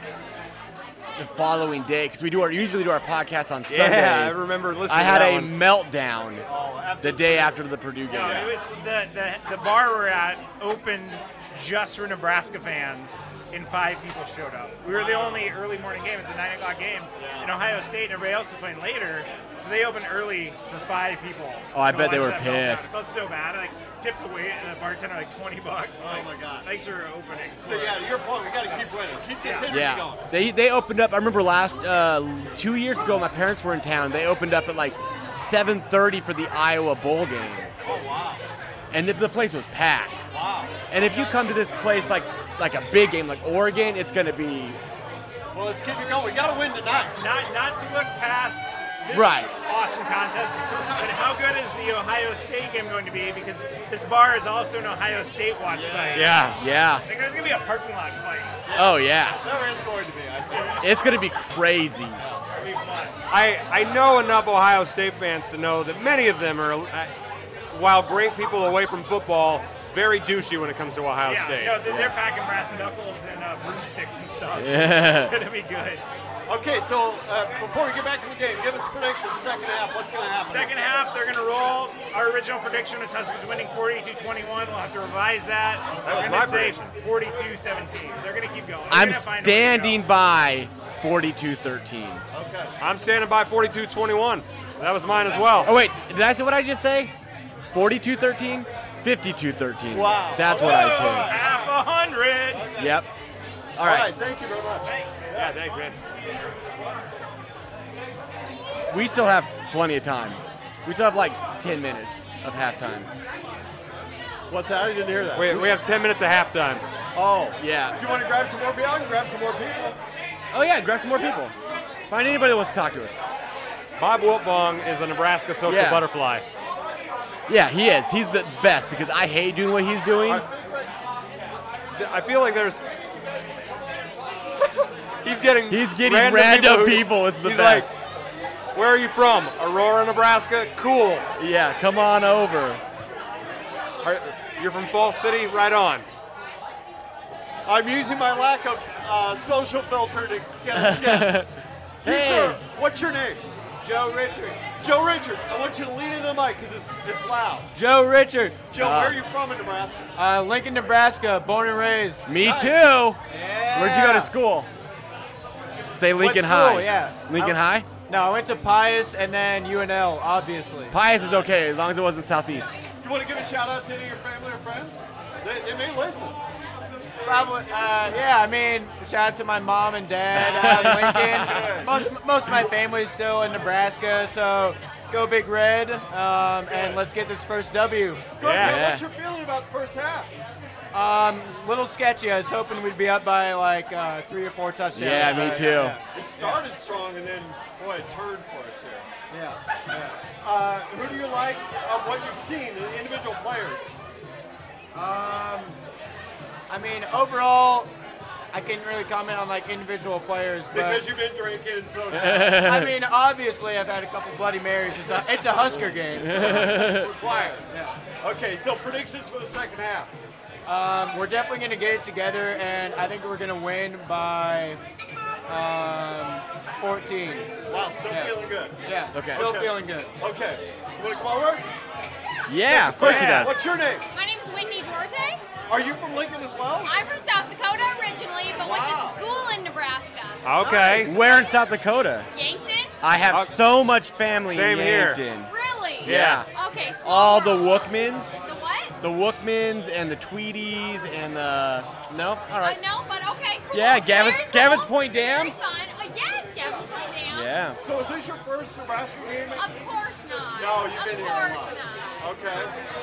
the following day because we do our usually do our podcast on Yeah, Sundays. I remember listening I to had that a one. meltdown the day after the Purdue game. No, it was the, the the bar we're at opened just for Nebraska fans, and five people showed up. We were the only early morning game. It's a nine o'clock game. And Ohio State and everybody else was playing later, so they opened early for five people. Oh, I to bet they watch were that meltdown. pissed. I felt so bad. I like tipped the wait and the bartender like twenty bucks. Oh my god! Thanks for opening. So yeah, to your point, we got to keep winning. Keep this energy Yeah, going. they they opened up. I remember last uh, two years ago, my parents were in town. They opened up at like seven thirty for the Iowa bowl game, Oh wow. and the, the place was packed. Wow. And if you come to this place like like a big game like Oregon, it's gonna be Well, let's keep it going. We got to win tonight. Not not to look past this Right. awesome contest, but how good is the Ohio State game going to be? Because this bar is also an Ohio State watch site. yeah, yeah. Like there's gonna be a parking lot fight. Oh yeah, There is going to be, I think. it's gonna be crazy. It'll be fun. I, I know enough Ohio State fans to know that many of them are, uh, while great people away from football, very douchey when it comes to Ohio yeah, State. no, they're, they're packing brass knuckles and uh, broomsticks and stuff. Yeah. It's gonna be good. Okay, so uh, before we get back to the game, give us a prediction. Second half, what's going to happen? Second half, they're gonna roll. Our original prediction was Huskers winning forty-two twenty-one. We'll have to revise that. That was We're my gonna say prediction. forty-two seventeen. They're gonna keep going. They're I'm gonna find a way to standing go. by forty-two thirteen. Okay. I'm standing by forty-two twenty-one. That was mine as well. Oh wait, did I say what I just say? forty-two thirteen? fifty-two thirteen. Wow. That's what Whoa, I picked. half a hundred. Yep. All All right. right, thank you very much. Thanks. Yeah, thanks, man. We still have plenty of time. We still have like ten minutes. of halftime. What's that? I didn't hear that. We, we have ten minutes of halftime. Oh, Yeah. Do you want to grab some more people? I can grab some more people. Oh yeah, grab some more people. Find anybody that wants to talk to us. Bob Wiltfong is a Nebraska social Yeah. butterfly. Yeah, he is. He's the best because I hate doing what he's doing. I, I feel like there's. He's getting. He's getting random, random who- people. It's the he's best. like, where are you from? Aurora, Nebraska? Cool. Yeah, come on over. Are, you're from Falls City? Right on. I'm using my lack of uh, social filter to get us guests. You, Hey. sir, what's your name? Joe Richard. Joe Richard. I want you to lean into the mic because it's it's loud. Joe Richard. Joe, Uh, where are you from in Nebraska? Uh, Lincoln, Nebraska, born and raised. Me Nice. too. Yeah. Where'd you go to school? Say Lincoln What school? High. Yeah. Lincoln I- High? No, I went to Pius and then U N L, obviously. Pius is okay as long as it wasn't Southeast. You want to give a shout out to any of your family or friends? They, they may listen. Probably, uh, yeah, I mean, shout out to my mom and dad out in Lincoln. most, most of my family's still in Nebraska, so go Big Red, um, and let's get this first W. Good, Yeah. man. What's your feeling about the first half? Um, little sketchy. I was hoping we'd be up by like uh, three or four touchdowns. Yeah, me but, too. Yeah, It started strong and then, boy, it turned for us here. yeah, yeah. Uh, who do you like of what you've seen, the individual players? Um, I mean, overall, I can't really comment on like individual players, but Because you've been drinking and so I mean, obviously, I've had a couple Bloody Marys. It's a, it's a Husker game. So, it's required. yeah. Okay, so predictions for the second half. Um, we're definitely going to get it together, and I think we're going to win by um, fourteen. Wow, still Yeah. feeling good. Yeah, Okay. still Okay. feeling good. Okay, you want to come over? Yeah, of course he Yeah. does. What's your name? My name's Whitney Duarte. Are you from Lincoln as well? I'm from South Dakota originally, but went Wow. to school in Nebraska. Okay. Where in South Dakota? Yankton? I have Uh, so much family same in here. Yankton. Really? Yeah. Okay, small All the world. Wookmans, The what? the Wookmans and the Tweeties and the no, all right. I know, but okay, cool. Yeah, Gavin's Very Gavin's cool. Point Dam. Very fun. Oh, yes, Gavin's Point Dam. Yeah. So is this your first Nebraska game? Of course not. No, you've Of been here a course lot. not. Okay.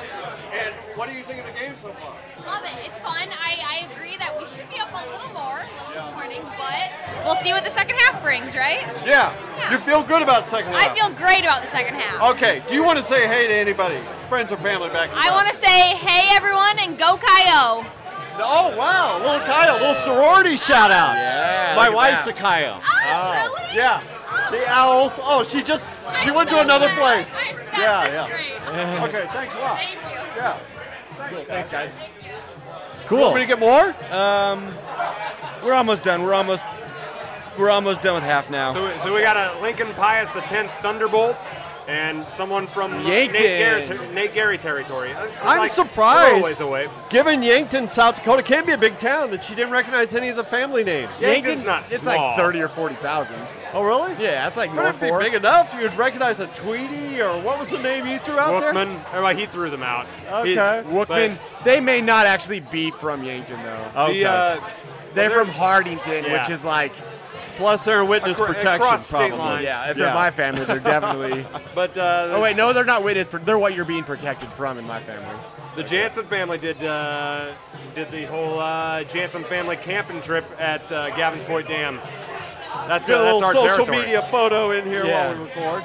And what do you think of the game so far? Love it. It's fun. I, I agree that we should be up a little more, a little disappointing, but we'll see what the second half brings, right? Yeah. You feel good about the second half? I feel great about the second half. Okay. Do you want to say hey to anybody, friends or family back in I want to say, hey everyone, and go Kyo. Oh, wow. Little Kyle, little sorority shout out. Yeah. My look at wife's that. a Kyle. Oh, really? Yeah. The Owls. Oh, she just, she I'm went to so another glad. place. I'm- that- Yeah, that's yeah. great. Okay, thanks a lot. Thank you. Yeah. Thanks, Thanks, guys. Thank you. Cool. Want me to get more? Um, we're almost done. We're almost we're almost done with half now. So, so we got a Lincoln Pius the tenth Thunderbolt and someone from uh, Yankton. Nate, Gary, ter- Nate Gary territory. Uh, I'm like surprised. a little ways away. Given Yankton, South Dakota can be a big town, that she didn't recognize any of the family names. Yankton's not it's small. like thirty or forty thousand. Oh, really? Yeah, that's like Would it be Norfolk. big enough? You would recognize a Tweety, or what was the name you threw out there? Wookman, or like he threw them out. Okay. He- Wookman. They may not actually be from Yankton though. Okay. The, uh, They're they're- from Hardington, Yeah. which is like Plus, they're in witness Acro- protection, across state probably. lines. yeah. If they're Yeah. my family, they're definitely. But uh, Oh wait, no, they're not witness. But they're what you're being protected from in my family. the Jansen family did uh, did the whole uh, Jansen family camping trip at uh, Gavin's Point Dam. That's, Get uh, a that's little our social territory. media photo in here Yeah. while we record.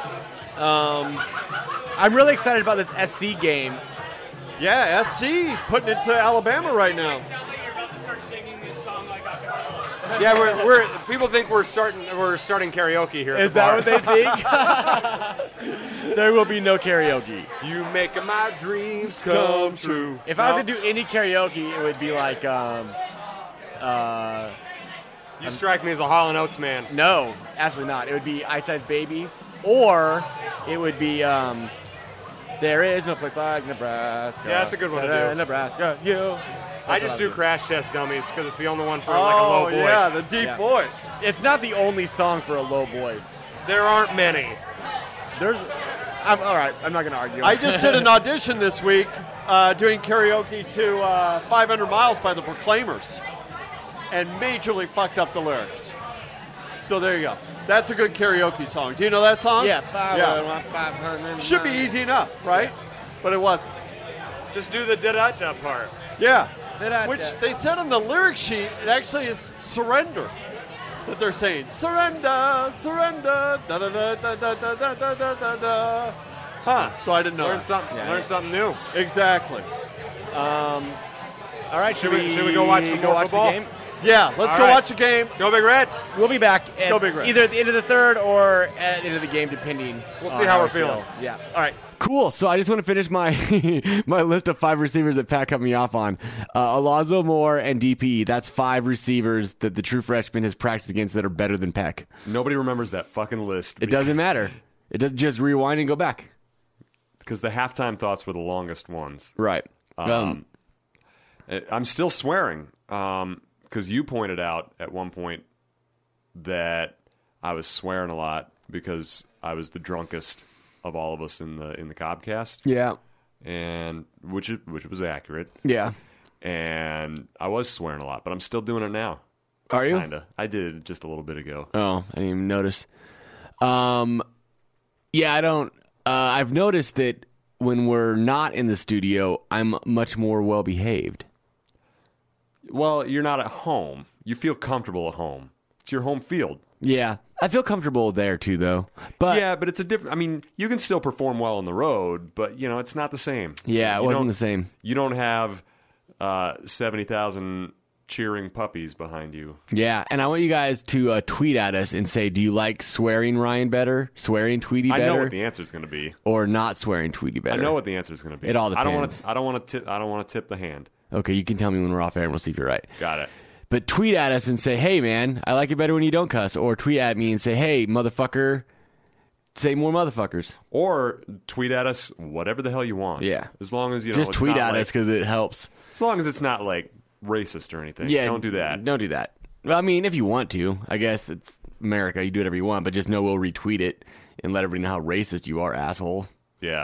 Um, I'm really excited about this S C game. Yeah, S C putting it to Alabama right now. Yeah, we're, we're people think we're starting we're starting karaoke here. At Is the bar. that what they think? There will be no karaoke. You make my dreams come true. If I was to do any karaoke, it would be like, um, uh, You strike me as a Hall and Oates man. no, absolutely not. It would be Ice Ice Baby, or it would be, um, There Is No Place Like Nebraska. Yeah, that's a good one to do. Nebraska, you. I That's just what do I Crash Test Dummies because it's the only one for like a low Oh, voice. yeah, the deep Yeah. voice. It's not the only song for a low voice. There aren't many. There's, I'm all right. I'm not gonna argue. I just did an audition this week uh, doing karaoke to uh, five hundred miles by the Proclaimers and majorly fucked up the lyrics. So there you go. That's a good karaoke song. Do you know that song? Yeah, five, Yeah. uh, five hundred. Should be easy enough, right? but it wasn't. Just do the da-da-da part. Yeah. Da-da-da. Which they said on the lyric sheet, it actually is surrender. That they're saying, surrender, surrender, da da da da da da da da da da da. Huh. So I didn't know. Learn that. something. Yeah. Learn something new. Exactly. Um, all right, Should should, we- should we go watch some go more watch football? the game? Yeah, let's All go right. watch a game. Go Big Red. We'll be back at Go Big Red. either at the end of the third or at the end of the game, depending. We'll on see how we're we feel. feeling. Yeah. All right. Cool. So I just want to finish my my list of five receivers that Pat cut me off on. Uh, Alonzo Moore and D P E. That's five receivers that the true freshman has practiced against that are better than Peck. Nobody remembers that fucking list. It doesn't matter. It doesn't just rewind and go back. Because the halftime thoughts were the longest ones. Right. Um, Um, I'm still swearing because you pointed out at one point that I was swearing a lot because I was the drunkest of all of us in the in the Cobcast. Yeah. And which is, which was accurate. Yeah. And I was swearing a lot, but I'm still doing it now. Are you? Kinda. I did it just a little bit ago. Oh, I didn't even notice. Um, yeah, I don't. Uh, I've noticed that when we're not in the studio, I'm much more well behaved. Well, you're not at home. You feel comfortable at home. It's your home field. Yeah, I feel comfortable there too, though. But yeah, but it's a different. I mean, you can still perform well on the road, but you know it's not the same. Yeah, it You wasn't don't- the same. You don't have uh, seventy thousand cheering puppies behind you. Yeah, and I want you guys to uh, tweet at us and say, do you like swearing Ryan better, swearing Tweety I better, know what the answer is going to be. or not swearing Tweety better? I know what the answer is going to be. It all I don't want depends. to. I don't want to tip. I don't want to tip the hand. Okay, you can tell me when we're off air and we'll see if you're right. Got it. But tweet at us and say, hey, man, I like it better when you don't cuss. Or tweet at me and say, hey, motherfucker, say more motherfuckers. Or tweet at us whatever the hell you want. Yeah. As long as you know. Just it's tweet not at like, us because it helps. As long as it's not like racist or anything. Yeah, Don't do that. Don't do that. Well, I mean, if you want to, I guess it's America. You do whatever you want, but just know we'll retweet it and let everybody know how racist you are, asshole. Yeah.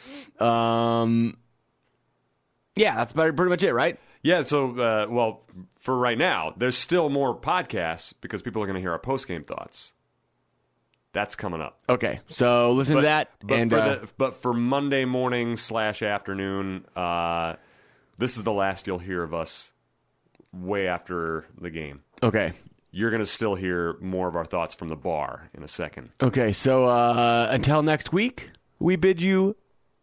Um. Yeah, that's about, pretty much it, right? Yeah, so, uh, well, for right now, there's still more podcasts because people are going to hear our post-game thoughts. That's coming up. Okay, so listen But- to that. But, and for uh, the, but for Monday morning slash afternoon, uh, this is the last you'll hear of us way after the game. Okay. You're going to still hear more of our thoughts from the bar in a second. Okay, so uh, until next week, we bid you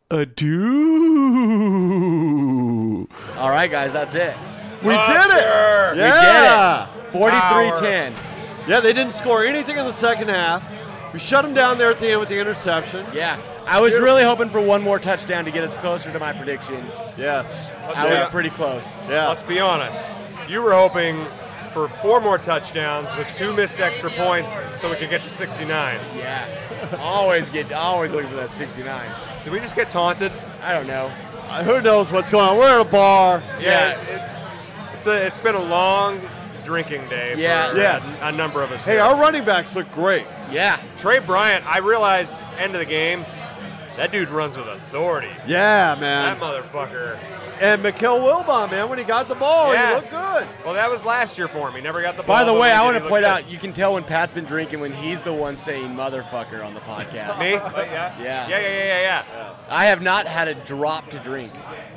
adieu. All right, guys, that's it. We did it! We Yeah! did it. forty-three ten. Yeah, they didn't score anything in the second half. We shut them down there at the end with the interception. Yeah. I was Beautiful. really hoping for one more touchdown to get us closer to my prediction. Yes. I Yeah. was pretty close. Yeah. Let's be honest. You were hoping for four more touchdowns with two missed extra points so we could get to sixty-nine. Yeah. always get, always looking for that sixty-nine. Did we just get taunted? I don't know. Uh, who knows what's going on? We're at a bar. Yeah, it's it's a, it's been a long drinking day Yeah. for Yes. a, a number of us Hey, here. our running backs look great. Yeah. Trey Bryant, I realized end of the game, that dude runs with authority. Yeah, man. That motherfucker. And Mikael Wilbon, man, when he got the ball, Yeah. he looked good. Well, that was last year for him. He never got the ball. By the but way, when he I did, want he to looked point good. out, you can tell when Pat's been drinking when he's the one saying motherfucker on the podcast. Me? Oh, yeah. Yeah. Yeah, yeah, yeah, yeah, yeah. I have not had a drop to drink.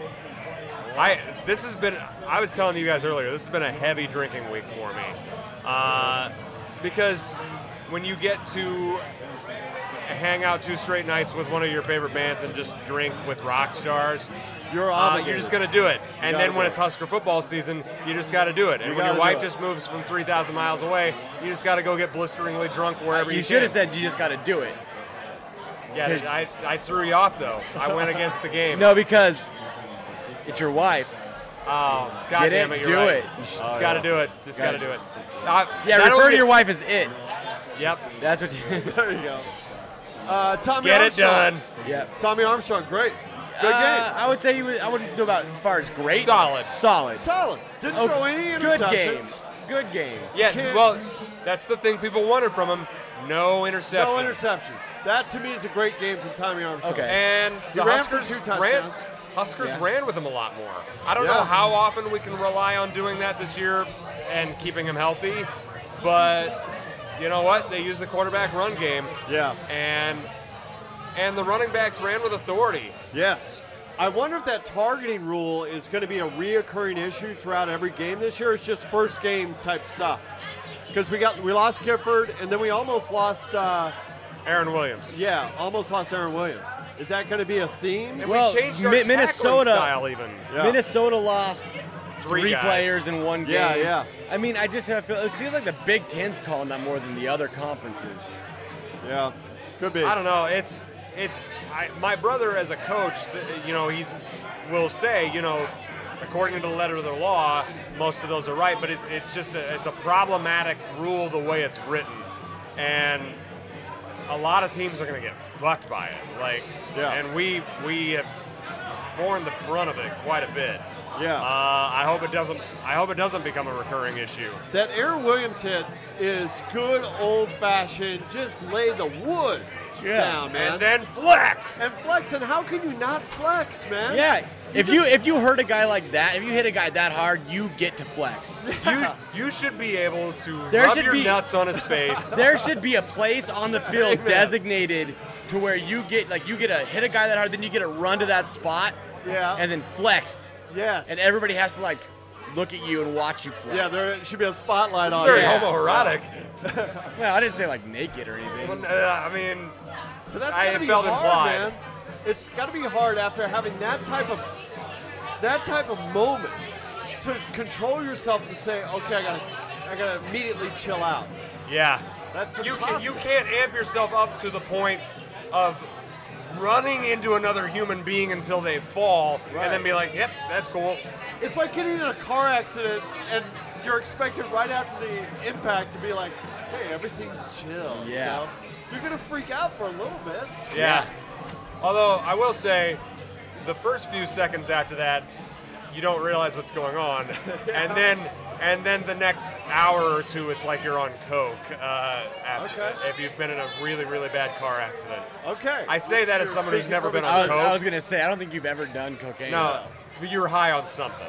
I this has been. I was telling you guys earlier. This has been a heavy drinking week for me, uh, because when you get to hang out two straight nights with one of your favorite bands and just drink with rock stars, You're uh, obligated. you're just gonna do it. And You then gotta when do it's it. Husker football season, you just got to do it. And You when your gotta wife do it. just moves from three thousand miles away, you just got to go get blisteringly drunk wherever you, You should have can. said you just got to do it. Yeah, I, I threw you off though. I went against the game. No, because it's your wife. Oh, God Get damn it, it, you're do right. it. Just Oh, got to yeah. do it. Just got Got to it. do it. Uh, Yeah, that'll refer to be- your wife as it. Yep. That's what you. There you go. Uh, Tommy Get it Armstrong. done. Yep. Tommy Armstrong, great. Good Uh, game. I would say he was, I wouldn't know about as far as great. Solid. Solid. Solid. Didn't Oh, throw any good game. interceptions. Good game. Yeah, Can't- well, that's the thing people wanted from him. No interceptions. No interceptions. That to me is a great game from Tommy Armstrong. Okay. And He the ran for Huskers two ran. touchdowns. Huskers Yeah. ran with him a lot more. I don't Yeah. know how often we can rely on doing that this year and keeping him healthy, but you know what? They use the quarterback run game, Yeah. and and the running backs ran with authority. Yes. I wonder if that targeting rule is going to be a reoccurring issue throughout every game this year. It's just first game type stuff. Because we got we lost Gifford, and then we almost lost uh, Aaron Williams. Yeah, almost lost Aaron Williams. Is that going to be a theme? And well, we changed our Mi- tackling Minnesota style even. Yeah. Minnesota lost Three three, guys. players in one game. Yeah, yeah. I mean, I just have feel it seems like the Big Ten's calling that more than the other conferences. Yeah, could be. I don't know. It's it. I, my brother, as a coach, th- you know, he's will say, you know, according to the letter of the law, most of those are right. But it's it's just a, it's a problematic rule the way it's written, and a lot of teams are going to get fucked by it. Like, Yeah. and we we have borne the brunt of it quite a bit. Yeah. Uh, I hope it doesn't. I hope it doesn't become a recurring issue. That Aaron Williams hit is good old-fashioned, just lay the wood down, man. And then flex. And flex, and how can you not flex, man? Yeah. If you just- if you hurt a guy like that, if you hit a guy that hard, you get to flex. You you should be able to There rub should your be- nuts on his face. There should be a place on the field Amen. designated to where you get like you get to hit a guy that hard, then you get to run to that spot, Yeah. and then flex, Yes. and everybody has to like look at you and watch you flex. Yeah, there should be a spotlight It's on very you. homoerotic. Well, I didn't say like naked or anything. Well, uh, I mean, But that's I gotta be felt hard, implied. man. It's got to be hard after having that type of that type of moment to control yourself to say, okay, I gotta, I gotta immediately chill out. Yeah. That's You can, impossible. you can't amp yourself up to the point of running into another human being until they fall, Right. and then be like, "Yep, that's cool." It's like getting in a car accident and you're expected right after the impact to be like, hey, everything's chill. you Yeah. know? You're gonna freak out for a little bit. Yeah. Although I will say, the first few seconds after that, you don't realize what's going on, and then and then the next hour or two, it's like you're on coke. Uh, after, Okay. If you've been in a really really bad car accident. Okay. I say that as You're someone who's speaking never from been I on was, coke. I was gonna say I don't think you've ever done cocaine. No, you're high on something.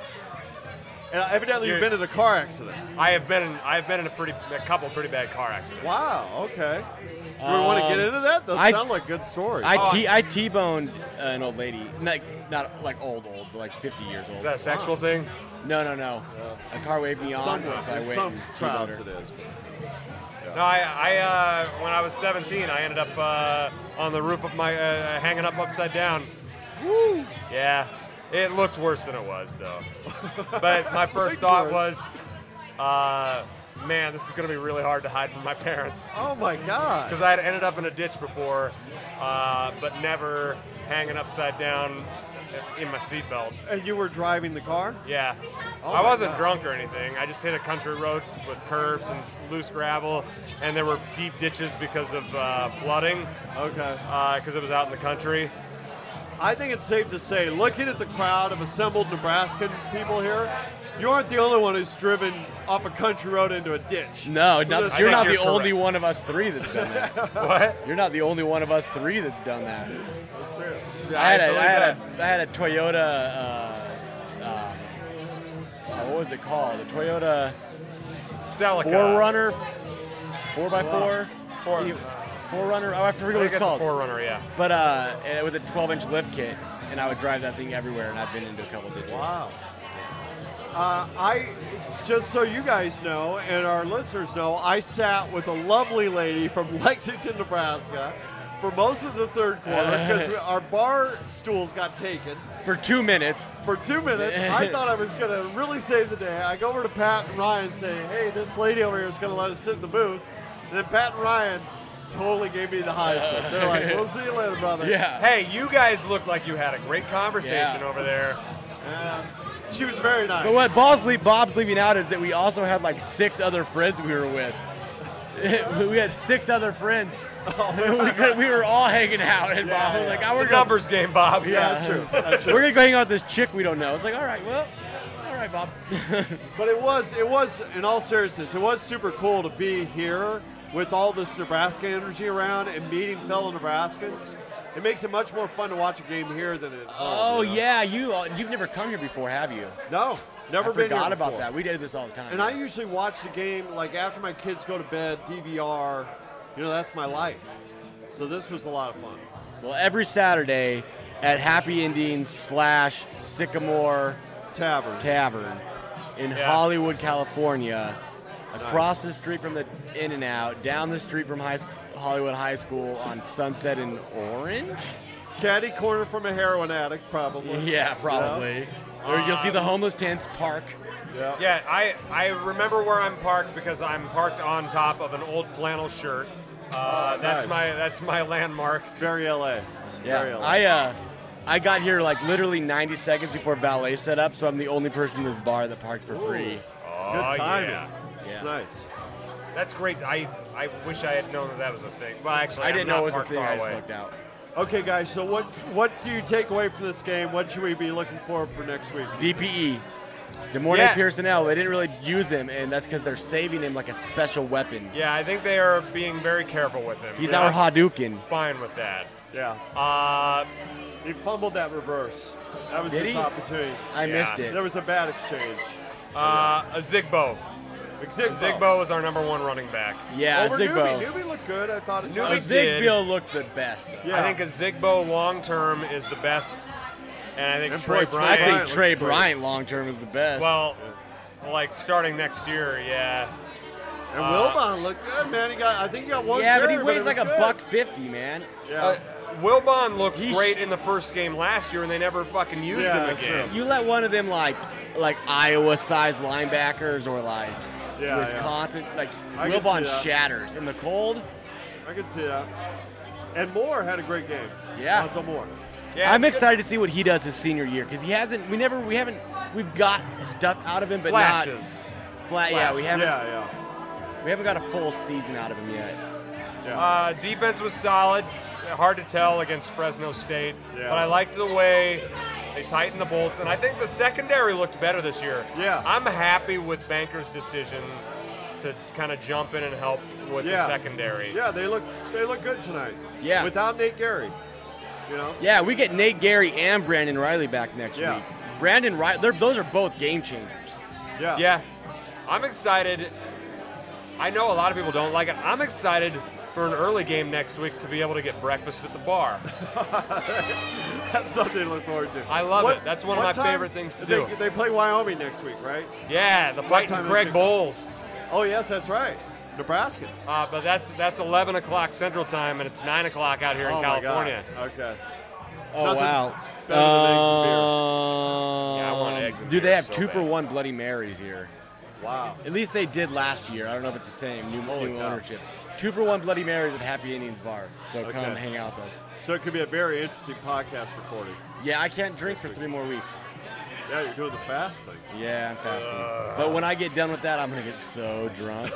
And evidently you've You're- been in a car accident. I have been in. I have been in a pretty a couple pretty bad car accidents. Wow, okay. Do we want to get Um, into that? Those I- sound like good stories. I Oh, t I t-boned an old lady, like not like old old, but like fifty years old. Is that a sexual thing? No, no, no. A car waved me on, some, so I in went some and T-boned crowds her. it is. No, I, I uh, when I was seventeen, I ended up uh, on the roof of my, uh, hanging up upside down. Woo! Yeah, it looked worse than it was, though. But my first Looked thought worse. was, uh, man, this is going to be really hard to hide from my parents. Oh my God. Because I had ended up in a ditch before, uh, but never hanging upside down in my seatbelt. And you were driving the car? Yeah. Oh I my wasn't God. drunk or anything. I just hit a country road with curves and loose gravel, and there were deep ditches because of uh, flooding, Okay. because it was out in the country. I think it's safe to say, looking at the crowd of assembled Nebraskan people here, you aren't the only one who's driven off a country road into a ditch. No, With not, this you're car. not the you're only correct. one of us three that's done that. What? You're not the only one of us three that's done that. That's true. I had a, believe I had that. a, I had a Toyota. Uh, um, uh, what was it called? A Toyota Celica. Forerunner, four by Wow. four, Four- Any- Forerunner. Oh, I I forget what think it's it's a called. Forerunner, yeah. But uh, eh, with a twelve inch lift kit, and I would drive that thing everywhere, and I've been into a couple ditches. Wow. Uh, I, just so you guys know and our listeners know, I sat with a lovely lady from Lexington, Nebraska for most of the third quarter because our bar stools got taken. For two minutes. For two minutes, I thought I was going to really save the day. I go over to Pat and Ryan and say, hey, this lady over here is going to let us sit in the booth. And then Pat and Ryan totally gave me the Heisman. They're like, we'll see you later, brother. Yeah. Hey, you guys look like you had a great conversation Yeah. over there. And she was very nice. But what Bob's, le- Bob's leaving out is that we also had like six other friends we were with. We had six other friends. we, could- we were all hanging out, and Yeah, Bob was like, yeah. "Oh, It's we're a gonna, numbers game, Bob. Yeah, that's true. That's true. we're gonna go hang out with this chick we don't know." It's like, "All right, well, all right, Bob." But it was, it was, in all seriousness, it was super cool to be here with all this Nebraska energy around and meeting fellow Nebraskans. It makes it much more fun to watch a game here than at home. Oh you know? yeah, you uh, you've never come here before, have you? No, never I been forgot here about before. that. We did this all the time. And I usually watch the game like after my kids go to bed, D V R. You know, that's my life. So this was a lot of fun. Well, every Saturday at Happy Indians slash Sycamore Tavern Tavern in Yeah. Hollywood, California, across Nice. the street from the In-N-Out, down the street from high, Hollywood High School on Sunset and Orange. Caddy corner from a heroin addict, probably. Yeah, probably. Or you'll see the homeless tents park. Yeah. Yeah, I, I remember where I'm parked because I'm parked on top of an old flannel shirt. Uh, Oh, that's nice. my that's my landmark. Very L A. Very Yeah, L A. I uh, I got here like literally ninety seconds before valet set up, so I'm the only person in this bar that parked for free. Oh, Good timing. yeah. It's Yeah. nice. That's great. I, I wish I had known that that was a thing. Well, actually, I I'm didn't not know it was a parked thing. far I just away. looked out. Okay, guys. So what what do you take away from this game? What should we be looking for for next week? D P E. DeMornay Yeah. Pearson-El, they didn't really use him, and that's because they're saving him like a special weapon. Yeah, I think they are being very careful with him. He's Yeah, our I'm Hadouken. Fine with that. Yeah. Uh, He fumbled that reverse. That was Did his he? opportunity. I Yeah. missed it. There was a bad exchange. uh, a Zigbo. Zigbo. Zigbo is our number one running back. Yeah, Over Zigbo. Newbie. Newbie looked good, I thought. At Newbie A times. did. Zigbo looked the best. Though. Yeah. I think a Zigbo long term is the best, and I think And Trey boy, Trey I Bryant. think Bryant Trey looks great. Bryant long term is the best. Well, like starting next year, yeah. And Uh, Wilbon looked good, man. He got. I think he got one. yeah, but he carry, weighs it like was a good. buck fifty, man. Yeah. Uh, Wilbon looked He's- great in the first game last year, and they never fucking used Yeah, him that's again. true. You let one of them like like Iowa-sized linebackers or like Yeah, Wisconsin, like I can Wilbon see that. shatters in the cold. I can see that. And Moore had a great game. Yeah. Lonzo Moore. Yeah, I'm it's excited to see what he does his senior year because he hasn't. We never. We haven't. We've got stuff out of him, but Flashes. not flat. Yeah, we haven't. Yeah, yeah. We haven't got a full season out of him yet. Yeah. Uh, defense was solid. Hard to tell against Fresno State, Yeah. but I liked the way they tightened the bolts, and I think the secondary looked better this year. Yeah. I'm happy with Banker's decision to kind of jump in and help with the Yeah. secondary. Yeah, they look they look good tonight. Yeah. Without Nate Gary. You know? Yeah, we get Nate Gary and Brandon Riley back next Yeah. week. Brandon Riley, those are both game changers. Yeah. Yeah, I'm excited. I know a lot of people don't like it. I'm excited for an early game next week to be able to get breakfast at the bar. That's something to look forward to. I love What- it. That's one of what my time- favorite things to they, do. They play Wyoming next week, right? Yeah, the What fighting time do Craig they kick Bowles. Oh, yes, that's right. Nebraska. Uh, but that's that's eleven o'clock Central Time, and it's nine o'clock out here in oh, California. my God. Okay. Oh Nothing wow. better than eggs and beer. Um, Yeah, I want eggs and Dude, they beer have so two for bad. one Bloody Marys here. Wow. At least they did last year. I don't know if it's the same. New, Holy new cow. ownership. Two for one Bloody Marys at Happy Indians Bar. So come Okay. hang out with us. So it could be a very interesting podcast recording. Yeah, I can't drink for three more weeks. Yeah, you're doing the fast thing. Yeah, I'm fasting. Uh. but when I get done with that, I'm gonna get so drunk.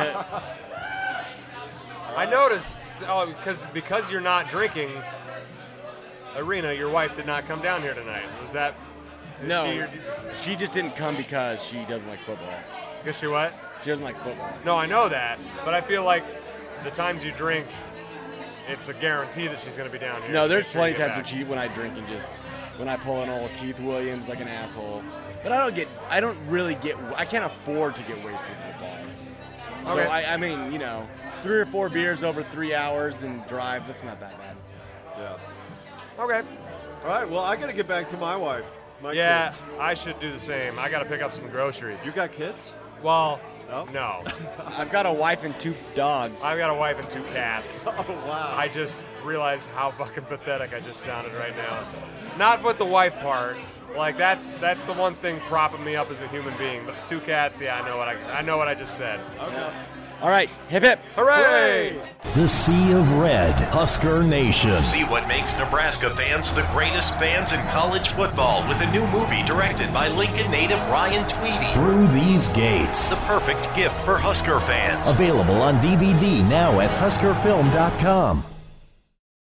I noticed, oh, because because you're not drinking, Irina, your wife did not come down here tonight. Was that? is no, she your- she just didn't come because she doesn't like football. Because she what? She doesn't like football. No, I know that, but I feel like the times you drink, it's a guarantee that she's going to be down here. No, to there's make sure you plenty of get times when back. she when I drink and just when I pull an old Keith Williams like an asshole. But I don't get I don't really get I can't afford to get wasted in the bar. So Okay. I, I mean, you know, three or four beers over three hours and drive, that's not that bad. Yeah. Okay. All right, well, I got to get back to my wife, my Yeah, kids. I should do the same. I got to pick up some groceries. You got kids? Well, No? no. I've got a wife and two dogs. I've got a wife and two cats. Oh, wow. I just realized how fucking pathetic I just sounded right now. Not with the wife part. Like that's that's the one thing propping me up as a human being. But the two cats, yeah, I know what I I know what I just said. Okay. All right, hip hip. Hooray! The Sea of Red, Husker Nation. See what makes Nebraska fans the greatest fans in college football with a new movie directed by Lincoln native Ryan Tweedy. Through These Gates. The perfect gift for Husker fans. Available on D V D now at husker film dot com.